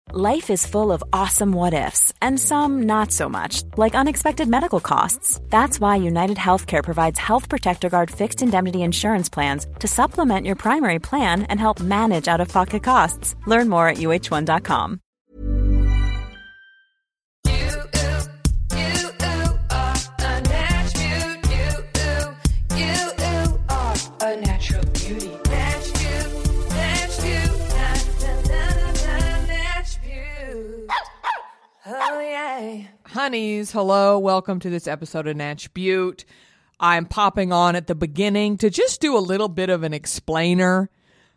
Life is full of awesome what-ifs, and some not so much, like unexpected medical costs. That's why United Healthcare provides Health Protector Guard fixed indemnity insurance plans to supplement your primary plan and help manage out-of-pocket costs. Learn more at uh1.com. Oh, yeah. Honeys, hello. Welcome to this episode of Natch Butte. I'm popping on at the beginning to just do a little bit of an explainer.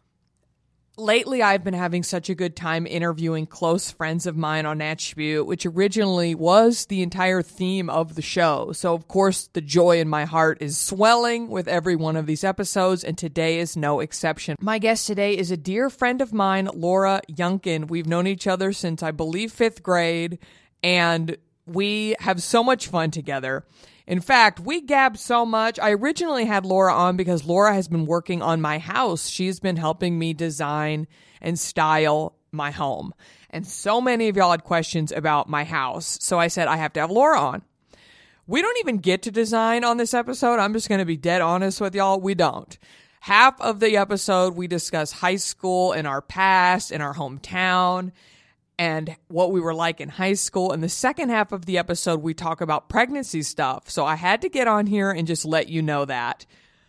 Lately, I've been having such a good time interviewing close friends of mine on Natch Butte, which originally was the entire theme of the show. So, of course, the joy in my heart is swelling with every one of these episodes, and today is no exception. My guest today is a dear friend of mine, Laura Yunkin. We've known each other since, I believe, 5th grade, and we have so much fun together. In fact, we gab so much. I originally had Laura on because Laura has been working on my house. She's been helping me design and style my home. And so many of y'all had questions about my house. So I said, I have to have Laura on. We don't even get to design on this episode. I'm just going to be dead honest with y'all. We don't. Half of the episode, we discuss high school and our past and our hometown and what we were like in high school. And the second half of the episode, we talk about pregnancy stuff. So I had to get on here and just let you know that.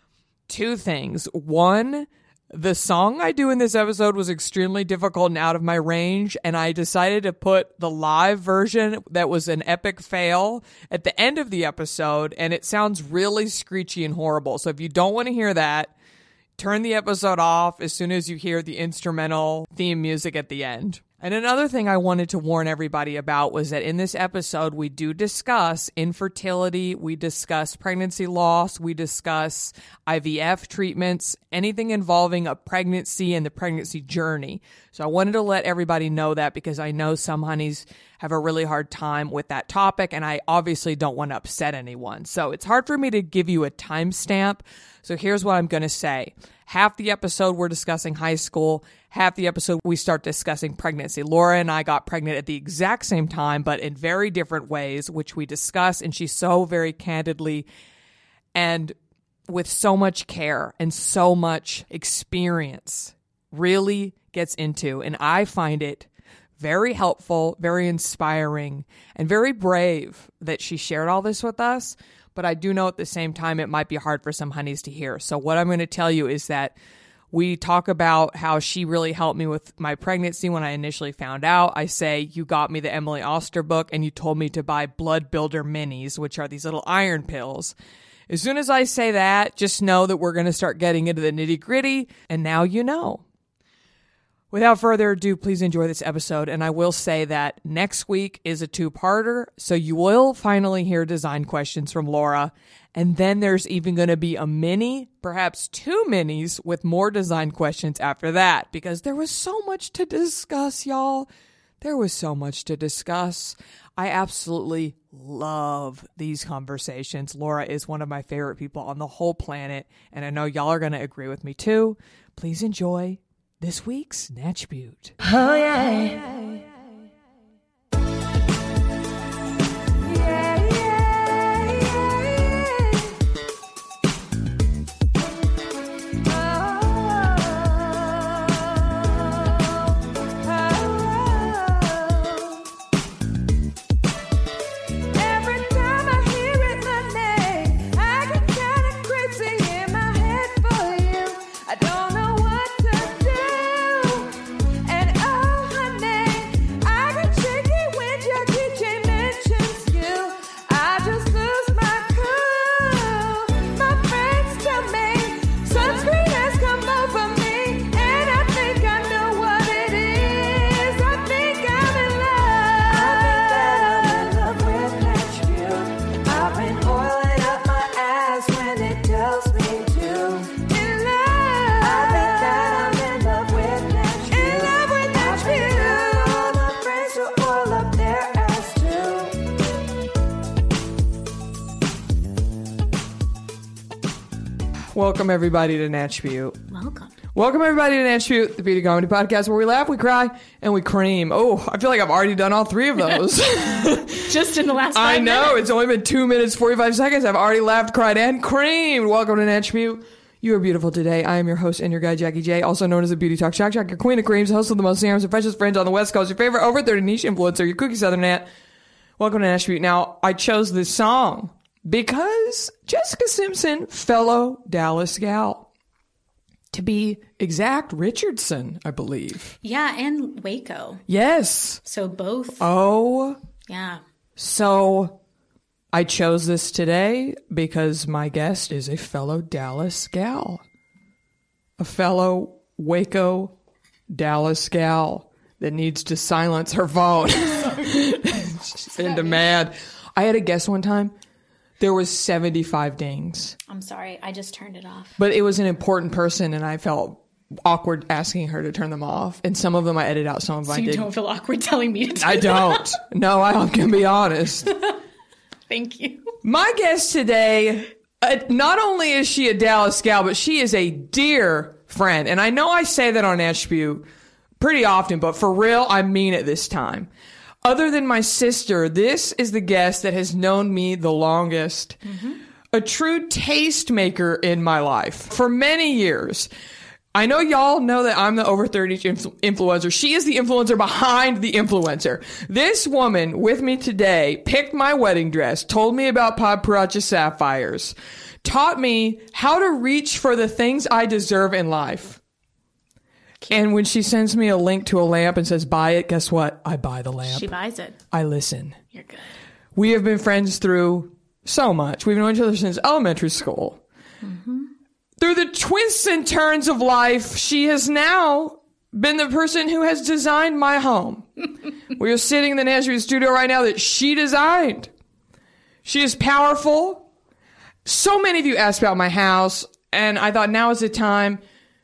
2 things. 1, the song I do in this episode was extremely difficult and out of my range, and I decided to put the live version that was an epic fail at the end of the episode, and it sounds really screechy and horrible. So if you don't want to hear that, turn the episode off as soon as you hear the instrumental theme music at the end. And another thing I wanted to warn everybody about was that in this episode, we do discuss infertility, we discuss pregnancy loss, we discuss IVF treatments, anything involving a pregnancy and the pregnancy journey. So I wanted to let everybody know that because I know some honeys have a really hard time with that topic, and I obviously don't want to upset anyone. So it's hard for me to give you a timestamp. So here's what I'm going to say. Half the episode, we're discussing high school. Half the episode, we start discussing pregnancy. Laura and I got pregnant at the exact same time, but in very different ways, which we discuss. And she so very candidly and with so much care and so much experience really gets into. And I find it very helpful, very inspiring, and very brave that she shared all this with us. But I do know at the same time it might be hard for some honeys to hear. So what I'm going to tell you is that we talk about how she really helped me with my pregnancy when I initially found out. I say, you got me the Emily Oster book and you told me to buy Blood Builder Minis, which are these little iron pills. As soon as I say that, just know that we're going to start getting into the nitty gritty. And now you know. Without further ado, please enjoy this episode. And I will say that next week is a 2-parter. So you will finally hear design questions from Laura. And then there's even going to be a mini, perhaps 2 minis with more design questions after that. Because there was so much to discuss, y'all. There was so much to discuss. I absolutely love these conversations. Laura is one of my favorite people on the whole planet. And I know y'all are going to agree with me too. Please enjoy this week's Natch Butte. Oh, yeah. Welcome, everybody, to Natch Butte. Welcome. Welcome everybody to Natch Beaut, the beauty comedy podcast where we laugh, we cry, and we cream. Oh, I feel like I've already done all three of those. Just in the last 5 minutes. I know, it's only been 2 minutes, 45 seconds. I've already laughed, cried, and creamed. Welcome to Natch Beaut. You are beautiful today. I am your host and your guide, Jackie J, also known as the Beauty Talk Shock Jock, your queen of creams, host of the most serums and freshest friends on the West Coast, your favorite over 30 niche influencer, your kooky Southern Nat. Welcome to Natch Beaut. Now, I chose this song because Jessica Simpson, fellow Dallas gal. To be exact, Richardson, I believe. Yeah, and Waco. Yes. So both. Oh. Yeah. So I chose this today because my guest is a fellow Dallas gal. A fellow Waco Dallas gal that needs to silence her phone. She's in demand. I had a guest one time. There was 75 dings. I'm sorry. I just turned it off. But it was an important person, and I felt awkward asking her to turn them off. And some of them I edited out, some of them I didn't. So you don't feel awkward telling me to I don't. No, I can be honest. Thank you. My guest today, not only is she a Dallas gal, but she is a dear friend. And I know I say that on Natch Beaut pretty often, but for real, I mean it this time. Other than my sister, this is the guest that has known me the longest. Mm-hmm. A true tastemaker in my life for many years. I know y'all know that I'm the over 30 influencer. She is the influencer behind the influencer. This woman with me today picked my wedding dress, told me about Paparazzi sapphires, taught me how to reach for the things I deserve in life. And when she sends me a link to a lamp and says, buy it, guess what? I buy the lamp. She buys it. I listen. You're good. We have been friends through so much. We've known each other since elementary school. Mm-hmm. Through the twists and turns of life, she has now been the person who has designed my home. We are sitting in the Natch Beaut studio right now that she designed. She is powerful. So many of you asked about my house, and I thought now is the time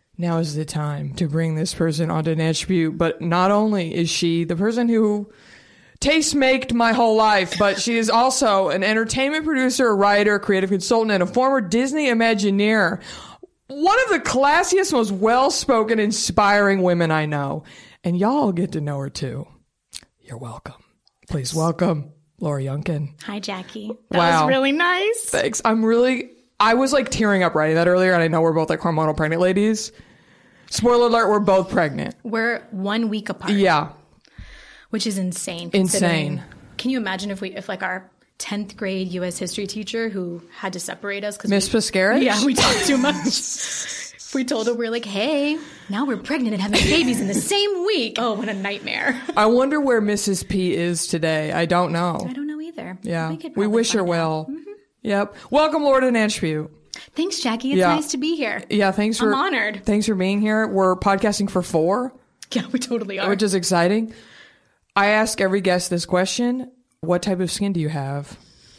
to bring this person onto Natch Beaut. But not only is she the person who taste-maked my whole life, but she is also an entertainment producer, a writer, creative consultant, and a former Disney Imagineer. One of the classiest, most well-spoken, inspiring women I know. And y'all get to know her too. You're welcome. Please welcome Laura Youngkin. Hi, Jackie. That was really nice. Thanks. I was like tearing up writing that earlier, and I know we're both like hormonal pregnant ladies. Spoiler alert, we're both pregnant. We're 1 week apart. Yeah. Which is insane. Insane. Can you imagine if like our 10th grade U.S. history teacher who had to separate us because Miss Piscarich? Yeah, we talked too much. If we told her we're like, hey, now we're pregnant and having babies in the same week. Oh, what a nightmare. I wonder where Mrs. P is today. I don't know. I don't know either. Yeah. We wish her well. Mm-hmm. Yep. Welcome, Laura, to Natch Beaut. Thanks, Jackie. It's nice to be here. Yeah, I'm honored. Thanks for being here. We're podcasting for 4. Yeah, we totally are. Which is exciting. I ask every guest this question. What type of skin do you have?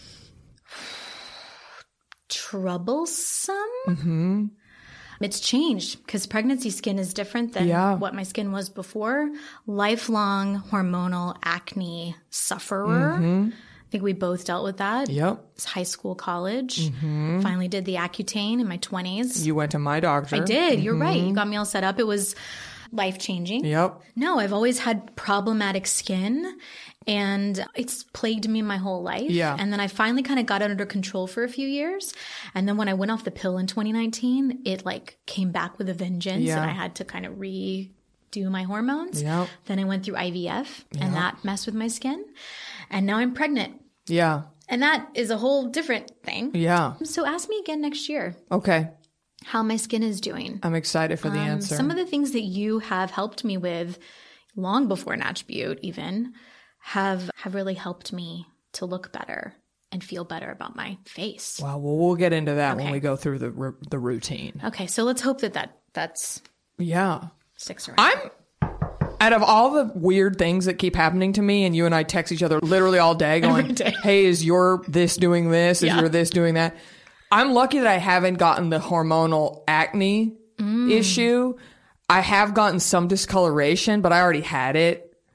Troublesome. Mm-hmm. It's changed because pregnancy skin is different than what my skin was before. Lifelong hormonal acne sufferer. Mm-hmm. I think we both dealt with that. Yep. It's high school, college. Mm-hmm. Finally did the Accutane in my 20s. You went to my doctor. I did. Mm-hmm. You're right. You got me all set up. It was life-changing. Yep. No, I've always had problematic skin, and it's plagued me my whole life. Yeah. And then I finally kind of got it under control for a few years. And then when I went off the pill in 2019, it like came back with a vengeance, and I had to kind of redo my hormones. Yep. Then I went through IVF, and that messed with my skin. And now I'm pregnant. Yeah. And that is a whole different thing. Yeah. So ask me again next year. Okay. How my skin is doing. I'm excited for the answer. Some of the things that you have helped me with long before Natch Beaut even have really helped me to look better and feel better about my face. Wow. Well, we'll get into that when we go through the routine. Okay. So let's hope that's sticks around. Out of all the weird things that keep happening to me, and you and I text each other literally all day going, every day. Hey, is your this doing this? Is your this doing that? I'm lucky that I haven't gotten the hormonal acne issue. I have gotten some discoloration, but I already had it.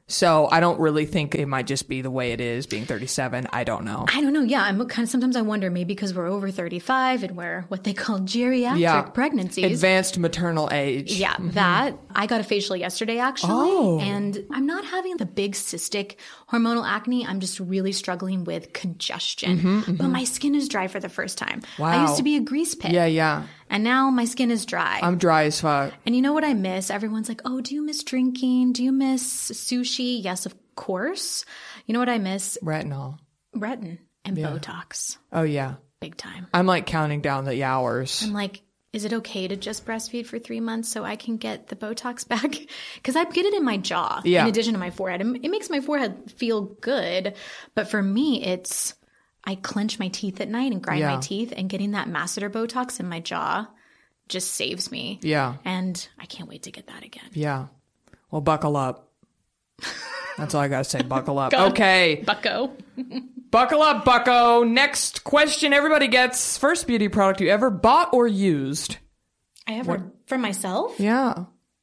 So I don't really think it might just be the way it is being 37. I don't know. Yeah, I'm kind of, sometimes I wonder, maybe because we're over 35 and we're what they call geriatric pregnancies. Advanced maternal age. Yeah, that. I got a facial yesterday, actually. And I'm not having the big cystic hormonal acne. I'm just really struggling with congestion. But my skin is dry for the first time. Wow. I used to be a grease pit. Yeah. And now my skin is dry. I'm dry as fuck. And you know what I miss? Everyone's like, oh, do you miss drinking? Do you miss sushi? Yes, of course. You know what I miss? Retinol. Retin and Botox. Oh, yeah. Big time. I'm like counting down the hours. I'm like, is it okay to just breastfeed for 3 months so I can get the Botox back? Because I get it in my jaw in addition to my forehead. It makes my forehead feel good. But for me, it's... I clench my teeth at night and grind my teeth, and getting that masseter Botox in my jaw just saves me. Yeah. And I can't wait to get that again. Yeah. Well, buckle up. That's all I got to say. Buckle up. Okay. Bucko. Buckle up, bucko. Next question everybody gets. First beauty product you ever bought or used? For myself? Yeah.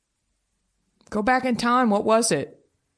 Go back in time. What was it?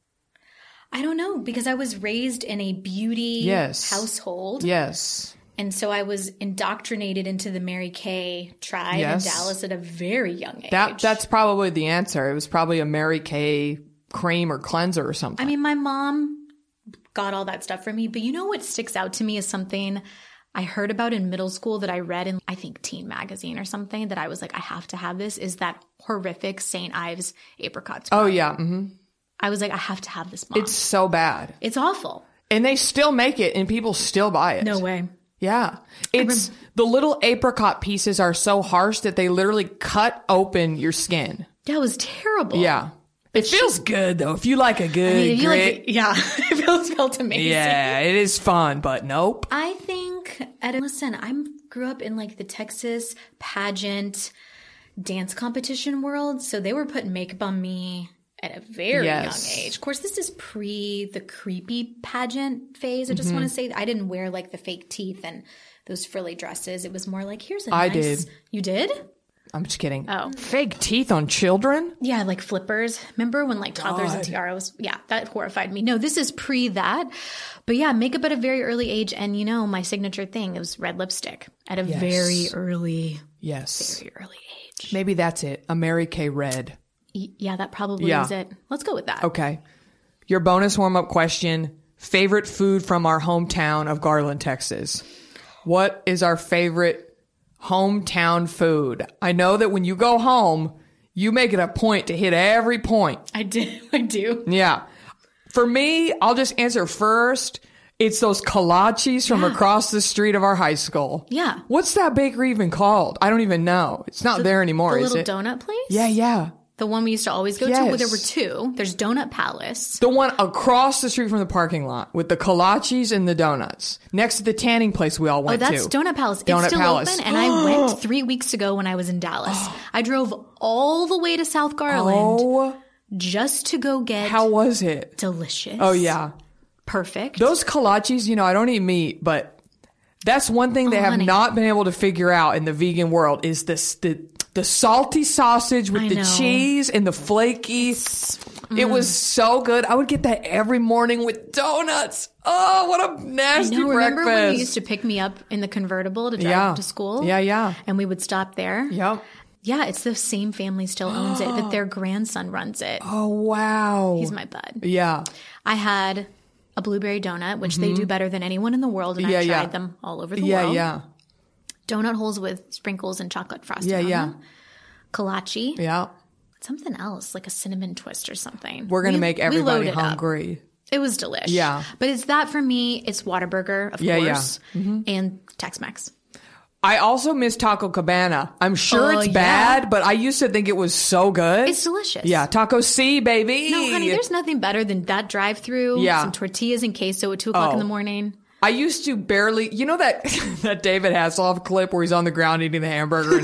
I don't know, because I was raised in a beauty household. Yes. And so I was indoctrinated into the Mary Kay tribe in Dallas at a very young age. That's probably the answer. It was probably a Mary Kay cream or cleanser or something. I mean, my mom got all that stuff for me. But you know what sticks out to me is something I heard about in middle school that I read in, I think, Teen Magazine or something, that I was like, I have to have this, is that horrific St. Ives apricot scrub. Oh, yeah. Mm-hmm. I was like, I have to have this, Mom. It's so bad. It's awful. And they still make it and people still buy it. No way. Yeah. It's the little apricot pieces are so harsh that they literally cut open your skin. That was terrible. Yeah. It feels good though. If you like a good grit. It felt amazing. Yeah, it is fun, but nope. I think, listen, I grew up in like the Texas pageant dance competition world. So they were putting makeup on me at a very young age. Of course, this is pre the creepy pageant phase. I just want to say I didn't wear like the fake teeth and those frilly dresses. It was more like, here's a nice... I did. You did? I'm just kidding. Oh. Fake teeth on children? Yeah, like flippers. Remember when like toddlers and tiaras? Yeah, that horrified me. No, this is pre that. But yeah, makeup at a very early age. And you know, my signature thing, it was red lipstick at a very early age. Maybe that's it. A Mary Kay red. Yeah, that probably is it. Let's go with that. Okay. Your bonus warm-up question, favorite food from our hometown of Garland, Texas. What is our favorite hometown food? I know that when you go home, you make it a point to hit every point. I do. Yeah. For me, I'll just answer first. It's those kolaches from across the street of our high school. Yeah. What's that bakery even called? I don't even know. It's not there anymore, is it? The little donut place? Yeah. The one we used to always go to? Well, there were two. There's Donut Palace. The one across the street from the parking lot with the kolaches and the donuts. Next to the tanning place we all went to. Oh, that's Donut Palace. It's still open. And I went 3 weeks ago when I was in Dallas. I drove all the way to South Garland just to go get... How was it? Delicious. Oh, yeah. Perfect. Those kolaches, you know, I don't eat meat, but that's one thing they have not been able to figure out in the vegan world is the salty sausage with the cheese and the flaky. It was so good. I would get that every morning with donuts. Oh, what a nasty breakfast. Remember when you used to pick me up in the convertible to drive to school? Yeah. And we would stop there? Yep. Yeah, it's the same family still owns it, but their grandson runs it. Oh, wow. He's my bud. Yeah. I had a blueberry donut, which they do better than anyone in the world, and I've tried them all over the world. Yeah. Donut holes with sprinkles and chocolate frosting on them. Kolache. Yeah. Something else, like a cinnamon twist or something. We're going to make everybody hungry. It was delish. Yeah. But it's that for me. It's Whataburger, of course, and Tex-Mex. I also miss Taco Cabana. I'm sure it's bad, but I used to think it was so good. It's delicious. Yeah, Taco C, baby. No, honey, there's nothing better than that drive-through, some tortillas and queso at 2 o'clock in the morning. I used to barely, you know that David Hasselhoff clip where he's on the ground eating the hamburger?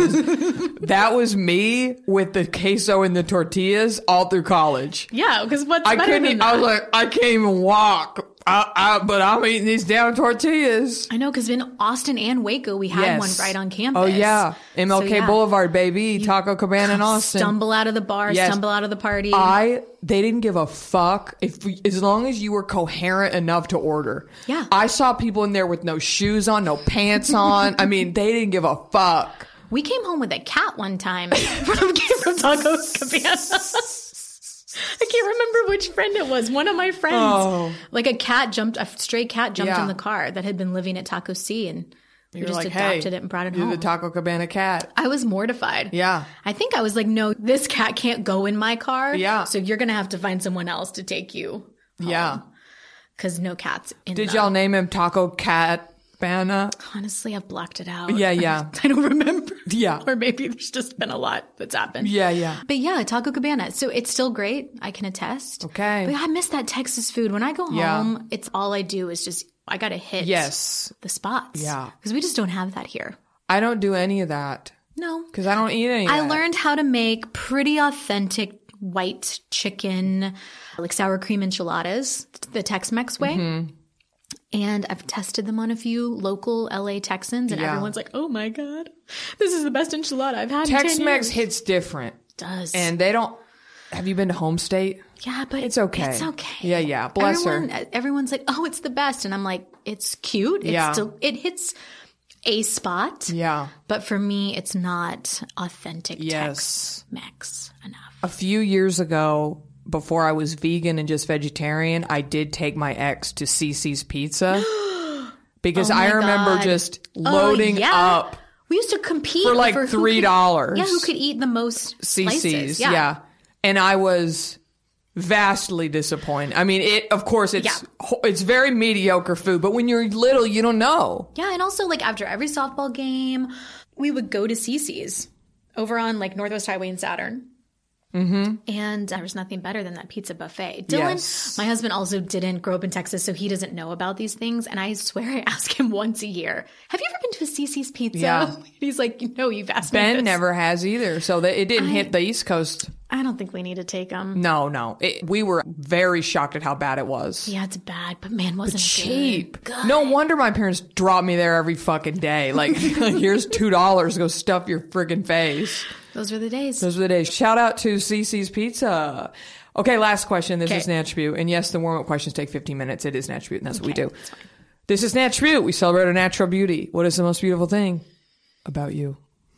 That was me with the queso and the tortillas all through college. Yeah, because what's better than that? I was like, I can't even walk. But I'm eating these damn tortillas. I know, because in Austin and Waco, we had one right on campus. Oh, yeah. MLK Boulevard, baby. Taco Cabana in Austin. Stumble out of the bar, stumble out of the party. They didn't give a fuck as long as you were coherent enough to order. Yeah. I saw people in there with no shoes on, no pants on. I mean, they didn't give a fuck. We came home with a cat one time from Taco Cabana. I can't remember which friend it was. One of my friends. Like a stray cat jumped in the car that had been living at Taco C, and we just adopted it and brought it home. You're the Taco Cabana cat. I was mortified. Yeah. I think I was like, no, this cat can't go in my car. Yeah. So you're going to have to find someone else to take you home. Yeah. Because no cats in Did y'all name him Taco Cat? Banna? Honestly, I've blocked it out. Yeah. I don't remember. Yeah. Or maybe there's just been a lot that's happened. Yeah. But yeah, Taco Cabana. So it's still great. I can attest. Okay. But I miss that Texas food. When I go home, it's all I do is just, I got to hit the spots. Yeah. Because we just don't have that here. I don't do any of that. No. Because I don't eat any of I that. learned how to make pretty authentic white chicken, like sour cream enchiladas, the Tex-Mex way. Mm-hmm. And I've tested them on a few local LA Texans, and everyone's like, oh my God, this is the best enchilada I've had in 10 years. Tex-Mex hits different. It does. And they don't, have you been to Home State? Yeah, but it's okay. It's okay. Yeah. Bless her. Everyone's like, oh, it's the best. And I'm like, it's cute. It's still, it hits a spot. Yeah. But for me, it's not authentic Tex-Mex enough. A few years ago, before I was vegan and just vegetarian, I did take my ex to CiCi's Pizza because I remember just loading up. We used to compete for like $3. Who could eat the most CiCi's? slices. Yeah. And I was vastly disappointed. I mean, it's very mediocre food, but when you're little, you don't know. Yeah, and also like after every softball game, we would go to CiCi's over on like Northwest Highway and Saturn. Mm-hmm. And there was nothing better than that pizza buffet. Dylan, my husband, also didn't grow up in Texas, so he doesn't know about these things. And I swear I ask him once a year, have you ever been to a CiCi's Pizza? Yeah. He's like, no, you've asked me. Ben never has either. So it didn't hit the East Coast. I don't think we need to take them. No. We were very shocked at how bad it was. Yeah, it's bad, but man, wasn't it cheap. Good. No wonder my parents dropped me there every fucking day. Like, here's $2, go stuff your friggin' face. Those were the days. Shout out to CiCi's Pizza. Okay, last question. This is Natch Beaut. And yes, the warm-up questions take 15 minutes. It is Natch Beaut, and that's what we do. This is Natch Beaut. We celebrate our natural beauty. What is the most beautiful thing about you?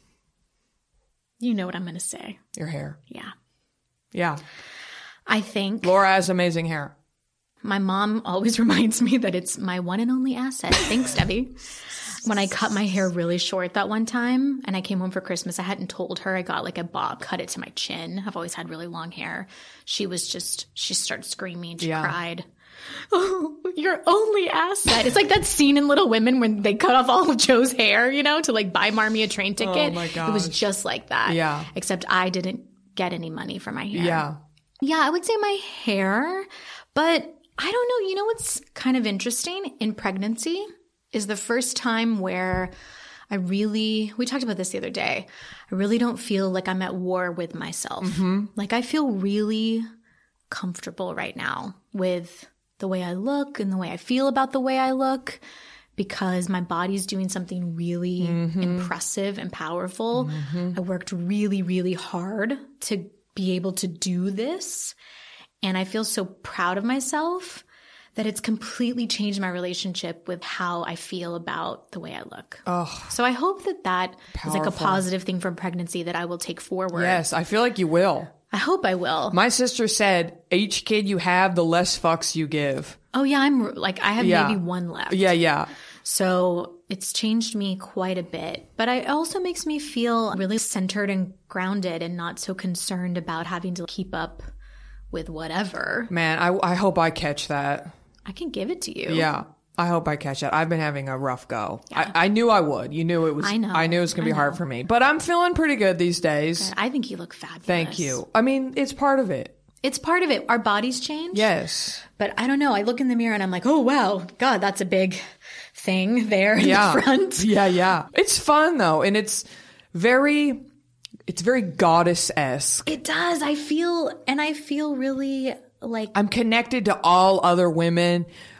You know what I'm going to say. Your hair. Yeah. I think Laura has amazing hair. My mom always reminds me that it's my one and only asset. Thanks, Debbie. When I cut my hair really short that one time and I came home for Christmas, I hadn't told her. I got like a bob, cut it to my chin. I've always had really long hair. She started screaming. She cried. Oh, your only asset. It's like that scene in Little Women when they cut off all of Joe's hair, to like buy Marmee a train ticket. Oh my gosh. It was just like that. Yeah. Except I didn't get any money for my hair. Yeah. Yeah, I would say my hair, but I don't know. You know what's kind of interesting? In pregnancy is the first time where we talked about this the other day, I really don't feel like I'm at war with myself. Mm-hmm. Like I feel really comfortable right now with the way I look and the way I feel about the way I look because my body's doing something really impressive and powerful. Mm-hmm. I worked really, really hard to be able to do this. And I feel so proud of myself that it's completely changed my relationship with how I feel about the way I look. Oh, so I hope that is like a positive thing from pregnancy that I will take forward. Yes, I feel like you will. I hope I will. My sister said, each kid you have, the less fucks you give. Oh yeah, I have maybe one left. Yeah. So it's changed me quite a bit. But it also makes me feel really centered and grounded and not so concerned about having to keep up with whatever. Man, I hope I catch that. I can give it to you. Yeah. I hope I catch that. I've been having a rough go. Yeah. I knew I would. You knew it was. I know. I knew it was going to be hard for me. But I'm feeling pretty good these days. Good. I think you look fabulous. Thank you. I mean, it's part of it. It's part of it. Our bodies change. Yes. But I don't know. I look in the mirror and I'm like, oh, wow. God, that's a big thing there in the front. Yeah. It's fun, though. And it's very goddess-esque. It does. I feel really like I'm connected to all other women.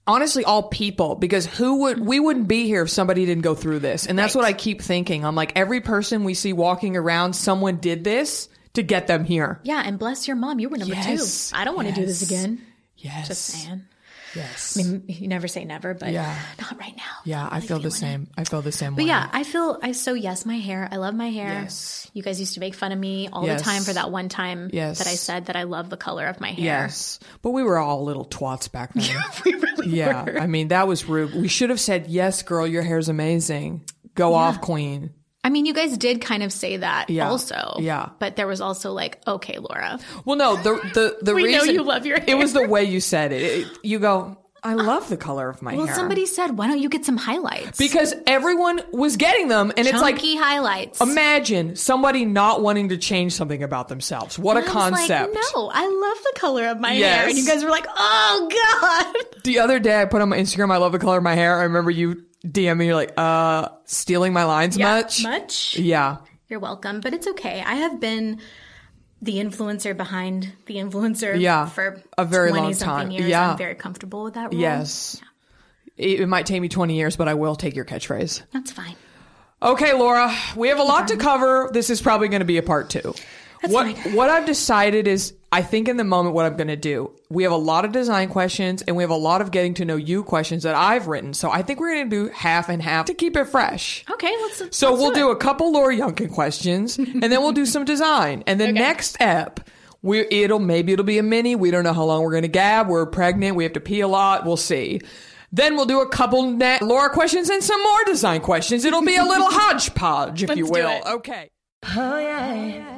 honestly all people, because we wouldn't be here if somebody didn't go through this. And that's what I keep thinking. I'm like, every person we see walking around, someone did this to get them here. Yeah. And bless your mom. You were number 2. I don't want to do this again. Yes. Just saying. Yes. I mean, you never say never, but not right now. Yeah, I feel the same. I feel the same way. But yeah, so yes, my hair. I love my hair. Yes. You guys used to make fun of me all the time for that one time that I said that I love the color of my hair. Yes. But we were all little twats back then. We really were. I mean, that was rude. We should have said, yes, girl, your hair's amazing. Go off, queen. I mean, you guys did kind of say that also. Yeah. But there was also like, okay, Laura. Well, no, the we reason. We know you love your hair. It was the way you said it. You go, I love the color of my hair. Well, somebody said, why don't you get some highlights? Because everyone was getting them. And it's like. Chunky highlights. Imagine somebody not wanting to change something about themselves. What a concept. Like, no, I love the color of my hair. And you guys were like, oh, God. The other day I put on my Instagram, I love the color of my hair. I remember you DM me, you're like, stealing my lines much? Much? Yeah. You're welcome, but it's okay. I have been the influencer behind the influencer for a very long time. Years. Yeah. I'm very comfortable with that role. Yes. Yeah. It might take me 20 years, but I will take your catchphrase. That's fine. Okay, Laura, we have a lot to cover. This is probably going to be a part 2. That's fine. What I've decided is, I think in the moment what I'm going to do, we have a lot of design questions and we have a lot of getting to know you questions that I've written. So I think we're going to do half and half to keep it fresh. Okay, we'll do a couple Laura Youngkin questions and then we'll do some design. And the next ep, maybe it'll be a mini. We don't know how long we're going to gab. We're pregnant. We have to pee a lot. We'll see. Then we'll do a couple Laura questions and some more design questions. It'll be a little hodgepodge, if you will. Okay. Oh, yeah.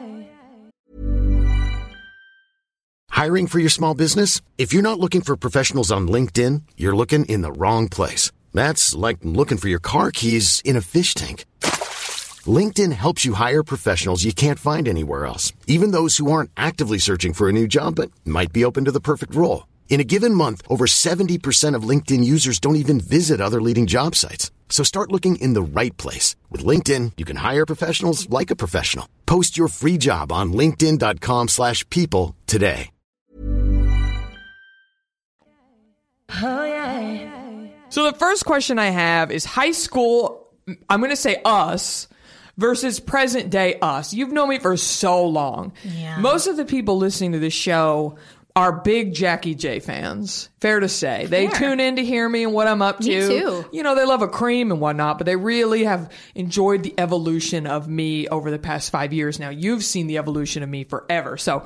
Hiring for your small business? If you're not looking for professionals on LinkedIn, you're looking in the wrong place. That's like looking for your car keys in a fish tank. LinkedIn helps you hire professionals you can't find anywhere else, even those who aren't actively searching for a new job but might be open to the perfect role. In a given month, over 70% of LinkedIn users don't even visit other leading job sites. So start looking in the right place. With LinkedIn, you can hire professionals like a professional. Post your free job on linkedin.com/people today. Oh, yeah. So the first question I have is high school, I'm going to say us, versus present day us. You've known me for so long. Yeah. Most of the people listening to this show are big Jackie J fans. Fair to say. They tune in to hear me and what I'm up to. Me too. You know, they love a cream and whatnot, but they really have enjoyed the evolution of me over the past 5 years now. You've seen the evolution of me forever. So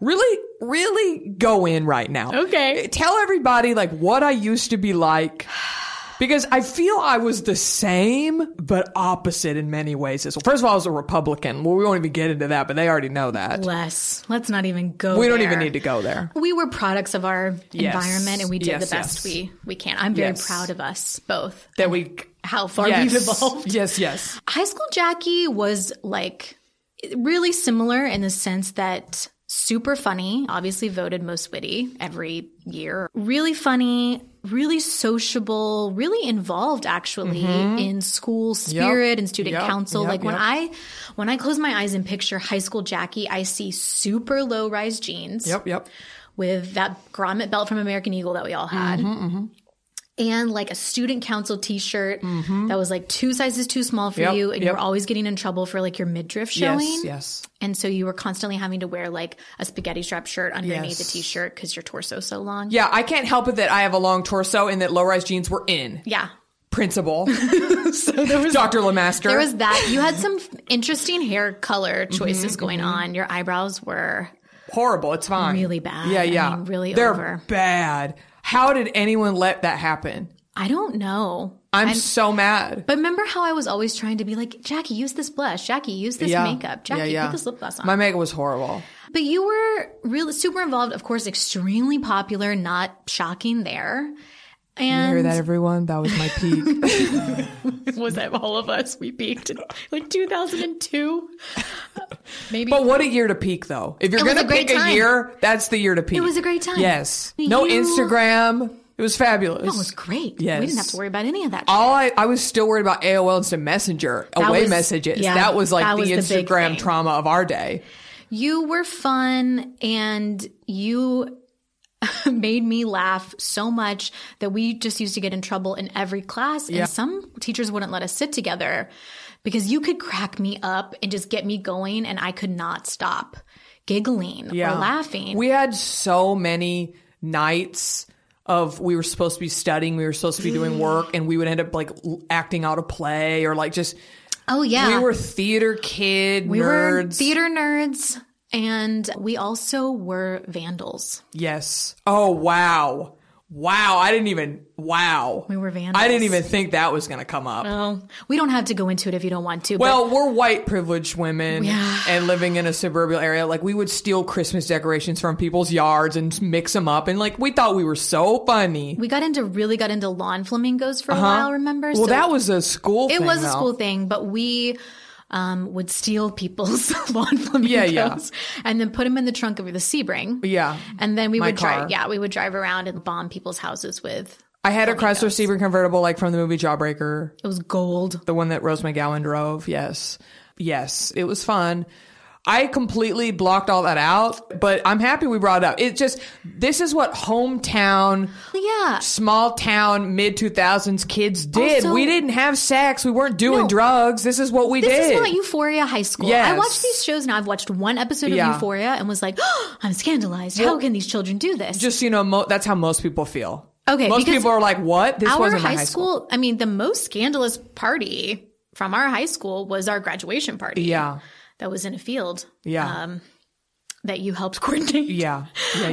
really go in right now. Okay. Tell everybody like what I used to be like. Because I feel I was the same, but opposite in many ways. First of all, I was a Republican. Well, we won't even get into that, but they already know that. Let's not even go there. We don't even need to go there. We were products of our environment, and we did the best we can. I'm very proud of us both. How far we've evolved. Yes. High School Jackie was like really similar in the sense that super funny, obviously voted most witty every year. Really funny, really sociable, really involved actually in school spirit and student council. When I close my eyes and picture High School Jackie, I see super low rise jeans. Yep. With that grommet belt from American Eagle that we all had. And like a student council t-shirt that was like 2 sizes too small for you. And you were always getting in trouble for like your midriff showing. Yes. And so you were constantly having to wear like a spaghetti strap shirt underneath the t-shirt because your torso is so long. Yeah, I can't help it that I have a long torso and that low-rise jeans were in. Yeah. Principal. So there was Dr. Lemaster. There was that. You had some interesting hair color choices going on. Your eyebrows were horrible. It's fine. Really bad. Yeah. I mean, really They're over. Bad. How did anyone let that happen? I don't know. I'm so mad. But remember how I was always trying to be like, Jackie, use this blush. Jackie, use this makeup. Jackie, put this lip gloss on. My makeup was horrible. But you were really super involved, of course, extremely popular, not shocking there. And you hear that, everyone? That was my peak. Was that all of us? We peaked in like 2002. Maybe. But what a year to peak, though. If you're going to pick a year, that's the year to peak. It was a great time. Yes. No Instagram. It was fabulous. No, it was great. Yes. We didn't have to worry about any of that. I was still worried about AOL Instant Messenger, away messages. Yeah, that was like the Instagram trauma of our day. You were fun, and you made me laugh so much that we just used to get in trouble in every class. And some teachers wouldn't let us sit together because you could crack me up and just get me going, and I could not stop giggling or laughing. We had so many nights of we were supposed to be studying, we were supposed to be doing work, and we would end up like acting out a play or like just... Oh, yeah. We were theater nerds. We were theater nerds, and we also were vandals. Yes. Oh, wow. Wow. We were vandals. I didn't even think that was going to come up. No. We don't have to go into it if you don't want to. Well, we're white privileged women and living in a suburban area. Like, we would steal Christmas decorations from people's yards and mix them up. And like, we thought we were so funny. We really got into lawn flamingos for a while, remember? Well, so that was a school thing. It was a school thing, but we... would steal people's lawn flamingos and then put them in the trunk of the Sebring. Yeah. And then we would drive around and bomb people's houses with I had a Chrysler Sebring convertible like from the movie Jawbreaker. It was gold. The one that Rose McGowan drove. Yes. Yes. It was fun. I completely blocked all that out, but I'm happy we brought it up. It just, this is what hometown, small town, mid-2000s kids did. Also, we didn't have sex. We weren't doing drugs. This is what we did. This is not Euphoria High School. Yes. I watched these shows now. I've watched one episode of Euphoria and was like, oh, I'm scandalized. How can these children do this? Just, that's how most people feel. Okay. Most people are like, what? This wasn't my high school. I mean, the most scandalous party from our high school was our graduation party. Yeah. That was in a field. Yeah. That you helped coordinate. Yeah.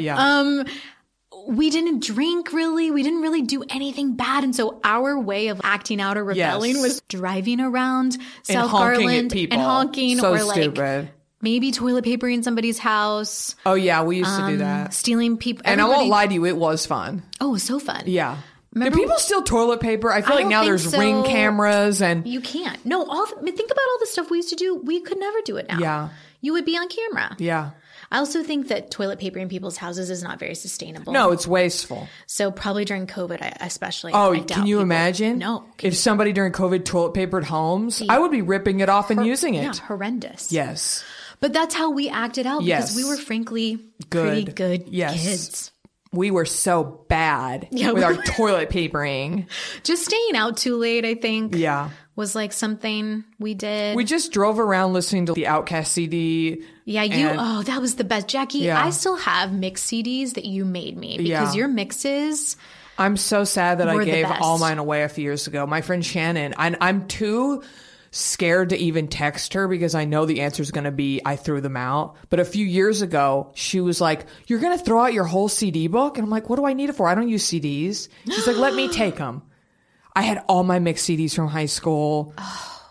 We didn't drink really. We didn't really do anything bad. And so our way of acting out or rebelling was driving around South Garland and honking so or like stupid. Maybe toilet papering somebody's house. Oh, yeah. We used to do that. Stealing people. And I won't lie to you. It was fun. Oh, it was so fun. Yeah. Remember, do people steal toilet paper? I feel like now there's Ring cameras and... You can't. No, think about all the stuff we used to do. We could never do it now. Yeah. You would be on camera. Yeah. I also think that toilet paper in people's houses is not very sustainable. No, it's wasteful. So probably during COVID, especially. Oh, can you imagine? No. If somebody during COVID toilet papered homes, I would be ripping it off and using it. Yeah, horrendous. Yes. But that's how we acted out because we were frankly pretty good kids. We were so bad with our toilet papering. Just staying out too late, I think. Yeah. Was like something we did. We just drove around listening to the Outkast CD. Yeah, that was the best. Jackie, I still have mix CDs that you made me because your mixes. I'm so sad that I gave all mine away a few years ago. My friend Shannon, I'm too scared to even text her because I know the answer is going to be I threw them out. But a few years ago, she was like, you're going to throw out your whole CD book? And I'm like, what do I need it for? I don't use CDs. She's like, let me take them. I had all my mixed CDs from high school. Oh,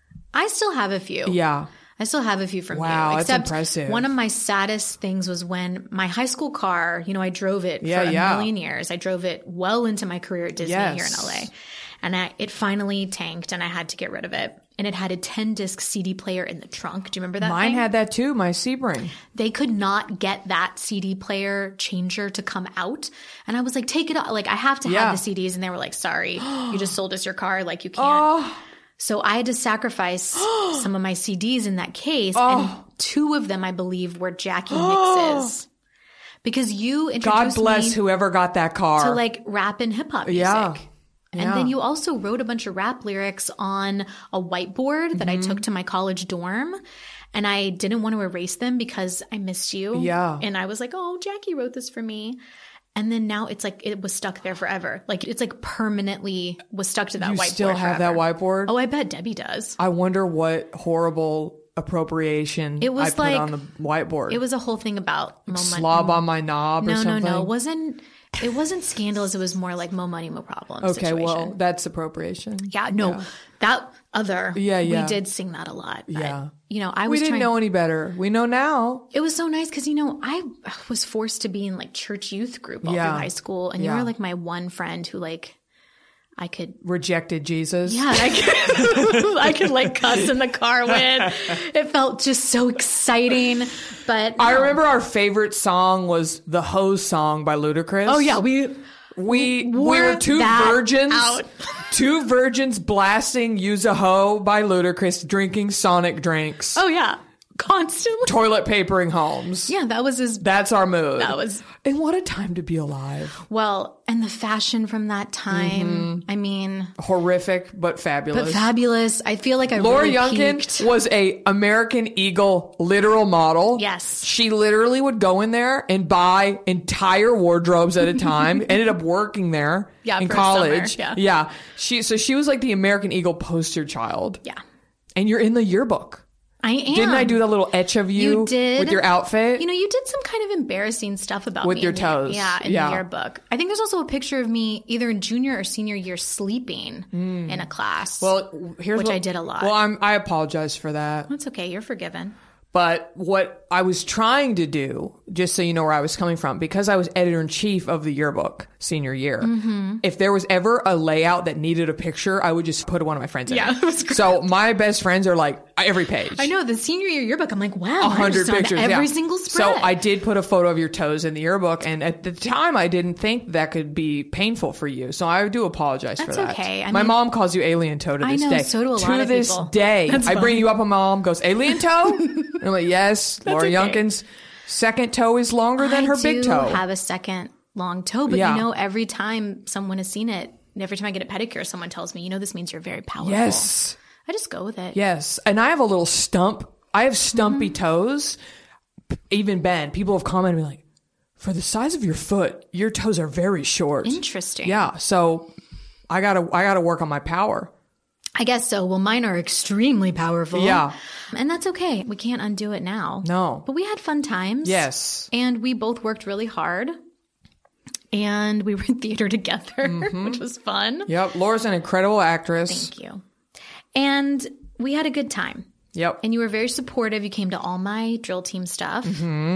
I still have a few. Yeah. I still have a few from you. Wow, that's impressive. One of my saddest things was when my high school car, I drove it for a million years. I drove it well into my career at Disney here in LA. And it finally tanked and I had to get rid of it. And it had a 10-disc CD player in the trunk. Do you remember that Mine thing? had that too, my Sebring. They could not get that CD player changer to come out. And I was like, take it out. Like, I have to have the CDs. And they were like, sorry, you just sold us your car. Like, you can't. So I had to sacrifice some of my CDs in that case. And 2 of them, I believe, were Jackie mixes. Because you introduced God bless me whoever got that car. to like rap and hip hop music. Yeah. And then you also wrote a bunch of rap lyrics on a whiteboard that I took to my college dorm. And I didn't want to erase them because I missed you. Yeah. And I was like, oh, Jackie wrote this for me. And then now it's like it was stuck there forever. Like it's like permanently was stuck to that whiteboard. You still have that whiteboard? Oh, I bet Debbie does. I wonder what horrible appropriation I put on the whiteboard. It was a whole thing about slob on my knob or something. No. It wasn't scandalous. It was more like mo money, mo problems. Okay, situation. well, that's appropriation. Yeah, no, that other. Yeah. We did sing that a lot. But, we didn't know any better. We know now. It was so nice because I was forced to be in like church youth group all through high school, and you were like my one friend who like I could rejected Jesus. Yeah, I could like cuss in the car with. It felt just so exciting. But I remember our favorite song was the Hose song by Ludacris. Oh yeah, we were two virgins. Two virgins blasting Use a Hoe by Ludacris, drinking Sonic drinks. Oh yeah. Constantly. Toilet papering homes. Yeah, that was his... That's our mood. That was... And what a time to be alive. Well, and the fashion from that time, I mean... Horrific, but fabulous. But fabulous. I feel like I Laura really Youngkin peaked. was a American Eagle literal model. Yes. She literally would go in there and buy entire wardrobes at a time. Ended up working there in for college. summer, Yeah. She was like the American Eagle poster child. Yeah. And you're in the yearbook. I am. Didn't I do that little etch of you did. with your outfit? You know, you did some kind of embarrassing stuff about With me your in the- toes. in the yearbook. I think there's also a picture of me either in junior or senior year sleeping in a class. Well, here's which what I did a lot. Well, I apologize for that. That's okay. You're forgiven. But what I was trying to do, just so you know where I was coming from, because I was editor-in-chief of the yearbook senior year, if there was ever a layout that needed a picture, I would just put one of my friends in Yeah, it. it was great. So my best friends are like, every page. I know. The senior year yearbook, I'm like, wow. 100 pictures. Every yeah. single spread. So I did put a photo of your toes in the yearbook, and at the time I didn't think that could be painful for you. So I do apologize for That's that. okay. I my mean- mom calls you alien toe to I this know, day. so do a lot to of this people. day. That's I bring fine. you up and my mom goes, alien toe? And I'm like, yes. Laura okay. Youngkin's second toe is longer than her big toe. I do have a second long toe, but Yeah. you know, every time someone has seen it, every time I get a pedicure, someone tells me, you know, this means you're very powerful. Yes. I just go with it. Yes. And I have a little stump. I have stumpy toes. Even Ben, people have commented like, for the size of your foot, your toes are very short. Interesting. Yeah. So I gotta work on my power. I guess so. Well, mine are extremely powerful. Yeah. And that's okay. We can't undo it now. No. But we had fun times. Yes. And we both worked really hard. And we were in theater together, which was fun. Yep. Laura's an incredible actress. Thank you. And we had a good time. Yep. And you were very supportive. You came to all my drill team stuff.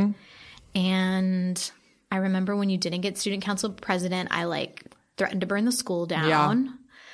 And I remember when you didn't get student council president, I threatened to burn the school down.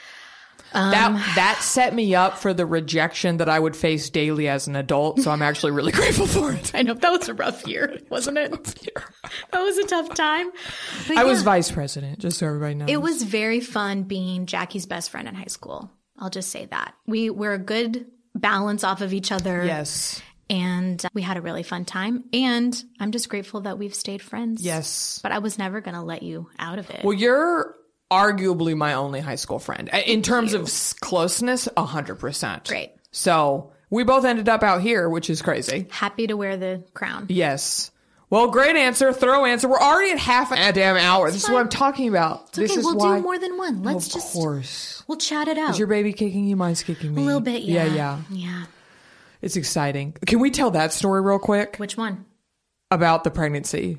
That set me up for the rejection that I would face daily as an adult. So I'm actually really grateful for it. I know that was a rough year, wasn't it? That was a tough time. But I was vice president, just so everybody knows. It was very fun being Jackie's best friend in high school. I'll just say that. We were a good balance off of each other. Yes. And we had a really fun time. And I'm just grateful that we've stayed friends. Yes. But I was never going to let you out of it. Well, you're arguably my only high school friend. In terms of closeness, 100%. Great. So we both ended up out here, which is crazy. Happy to wear the crown. Yes. Well, great answer. Thorough answer. We're already at half a damn hour. This is what I'm talking about. It's okay. This is We'll why. do more than one. Let's Of course. We'll chat it out. Is your baby kicking you? Mine's kicking me. A little bit, yeah. Yeah. It's exciting. Can we tell that story real quick? Which one? About the pregnancy.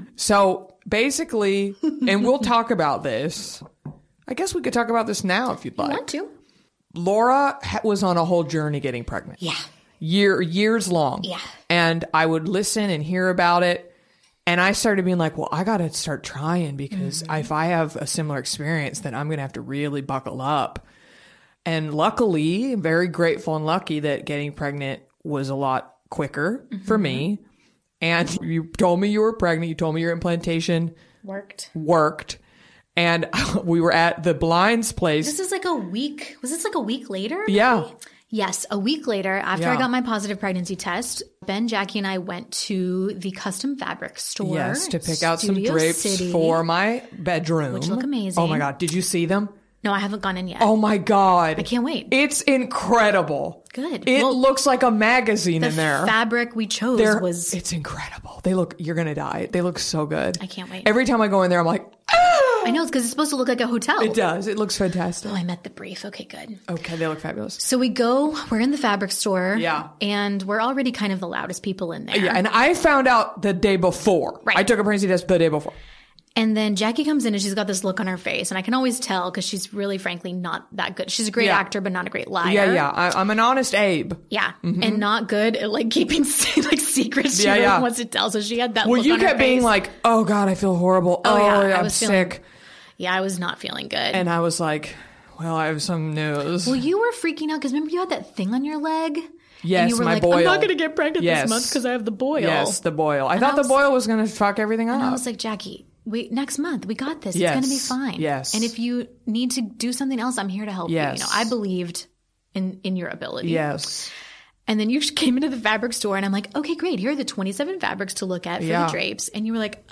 So basically, and we'll talk about this. I guess we could talk about this now if you'd like. I want to. Laura was on a whole journey getting pregnant. Yeah. Years long. Yeah. And I would listen and hear about it. And I started being like, well, I got to start trying because if I have a similar experience, then I'm going to have to really buckle up. And luckily, I'm very grateful and lucky that getting pregnant was a lot quicker for me. And you told me you were pregnant. You told me your implantation worked. And we were at the blinds place. This is like a week. Was this like a week later? Yeah. Yes, a week later, after I got my positive pregnancy test, Ben, Jackie, and I went to the custom fabric store. Yes, to pick out some Studio drapes City, for my bedroom. which look amazing. Oh my God. Did you see them? No, I haven't gone in yet. Oh my God. I can't wait. It's incredible. Good. It Well, looks like a magazine the in there. fabric we chose was... It's incredible. You're going to die. They look so good. I can't wait. Every time I go in there, I'm like, I know, it's because it's supposed to look like a hotel. it does. It looks fantastic. Oh, I met the brief. Okay, good. Okay, they look fabulous. So we're in the fabric store. Yeah. And we're already kind of the loudest people in there. Yeah, and I found out the day before. Right. I took a pregnancy test the day before. And then Jackie comes in and she's got this look on her face. And I can always tell because she's really, frankly, not that good. She's a great actor, but not a great liar. Yeah. I'm an honest Abe. Yeah. And not good at keeping secrets she really wants to tell. So she had that Well, look you on her kept being face. like, oh God, I feel horrible. Oh, yeah, I I'm was sick. Yeah, I was not feeling good. And I was like, well, I have some news. Well, you were freaking out because remember you had that thing on your leg? Yes, and you were my like, boil. I'm not going to get pregnant Yes. this month because I have the boil. Yes, the boil. I thought I the was- boil was going to fuck everything up. And I was like, Jackie, next month, we got this. Yes. It's going to be fine. Yes. And if you need to do something else, I'm here to help Yes. you. I believed in your ability. Yes. And then you came into the fabric store and I'm like, okay, great. Here are the 27 fabrics to look at for the drapes. And you were like,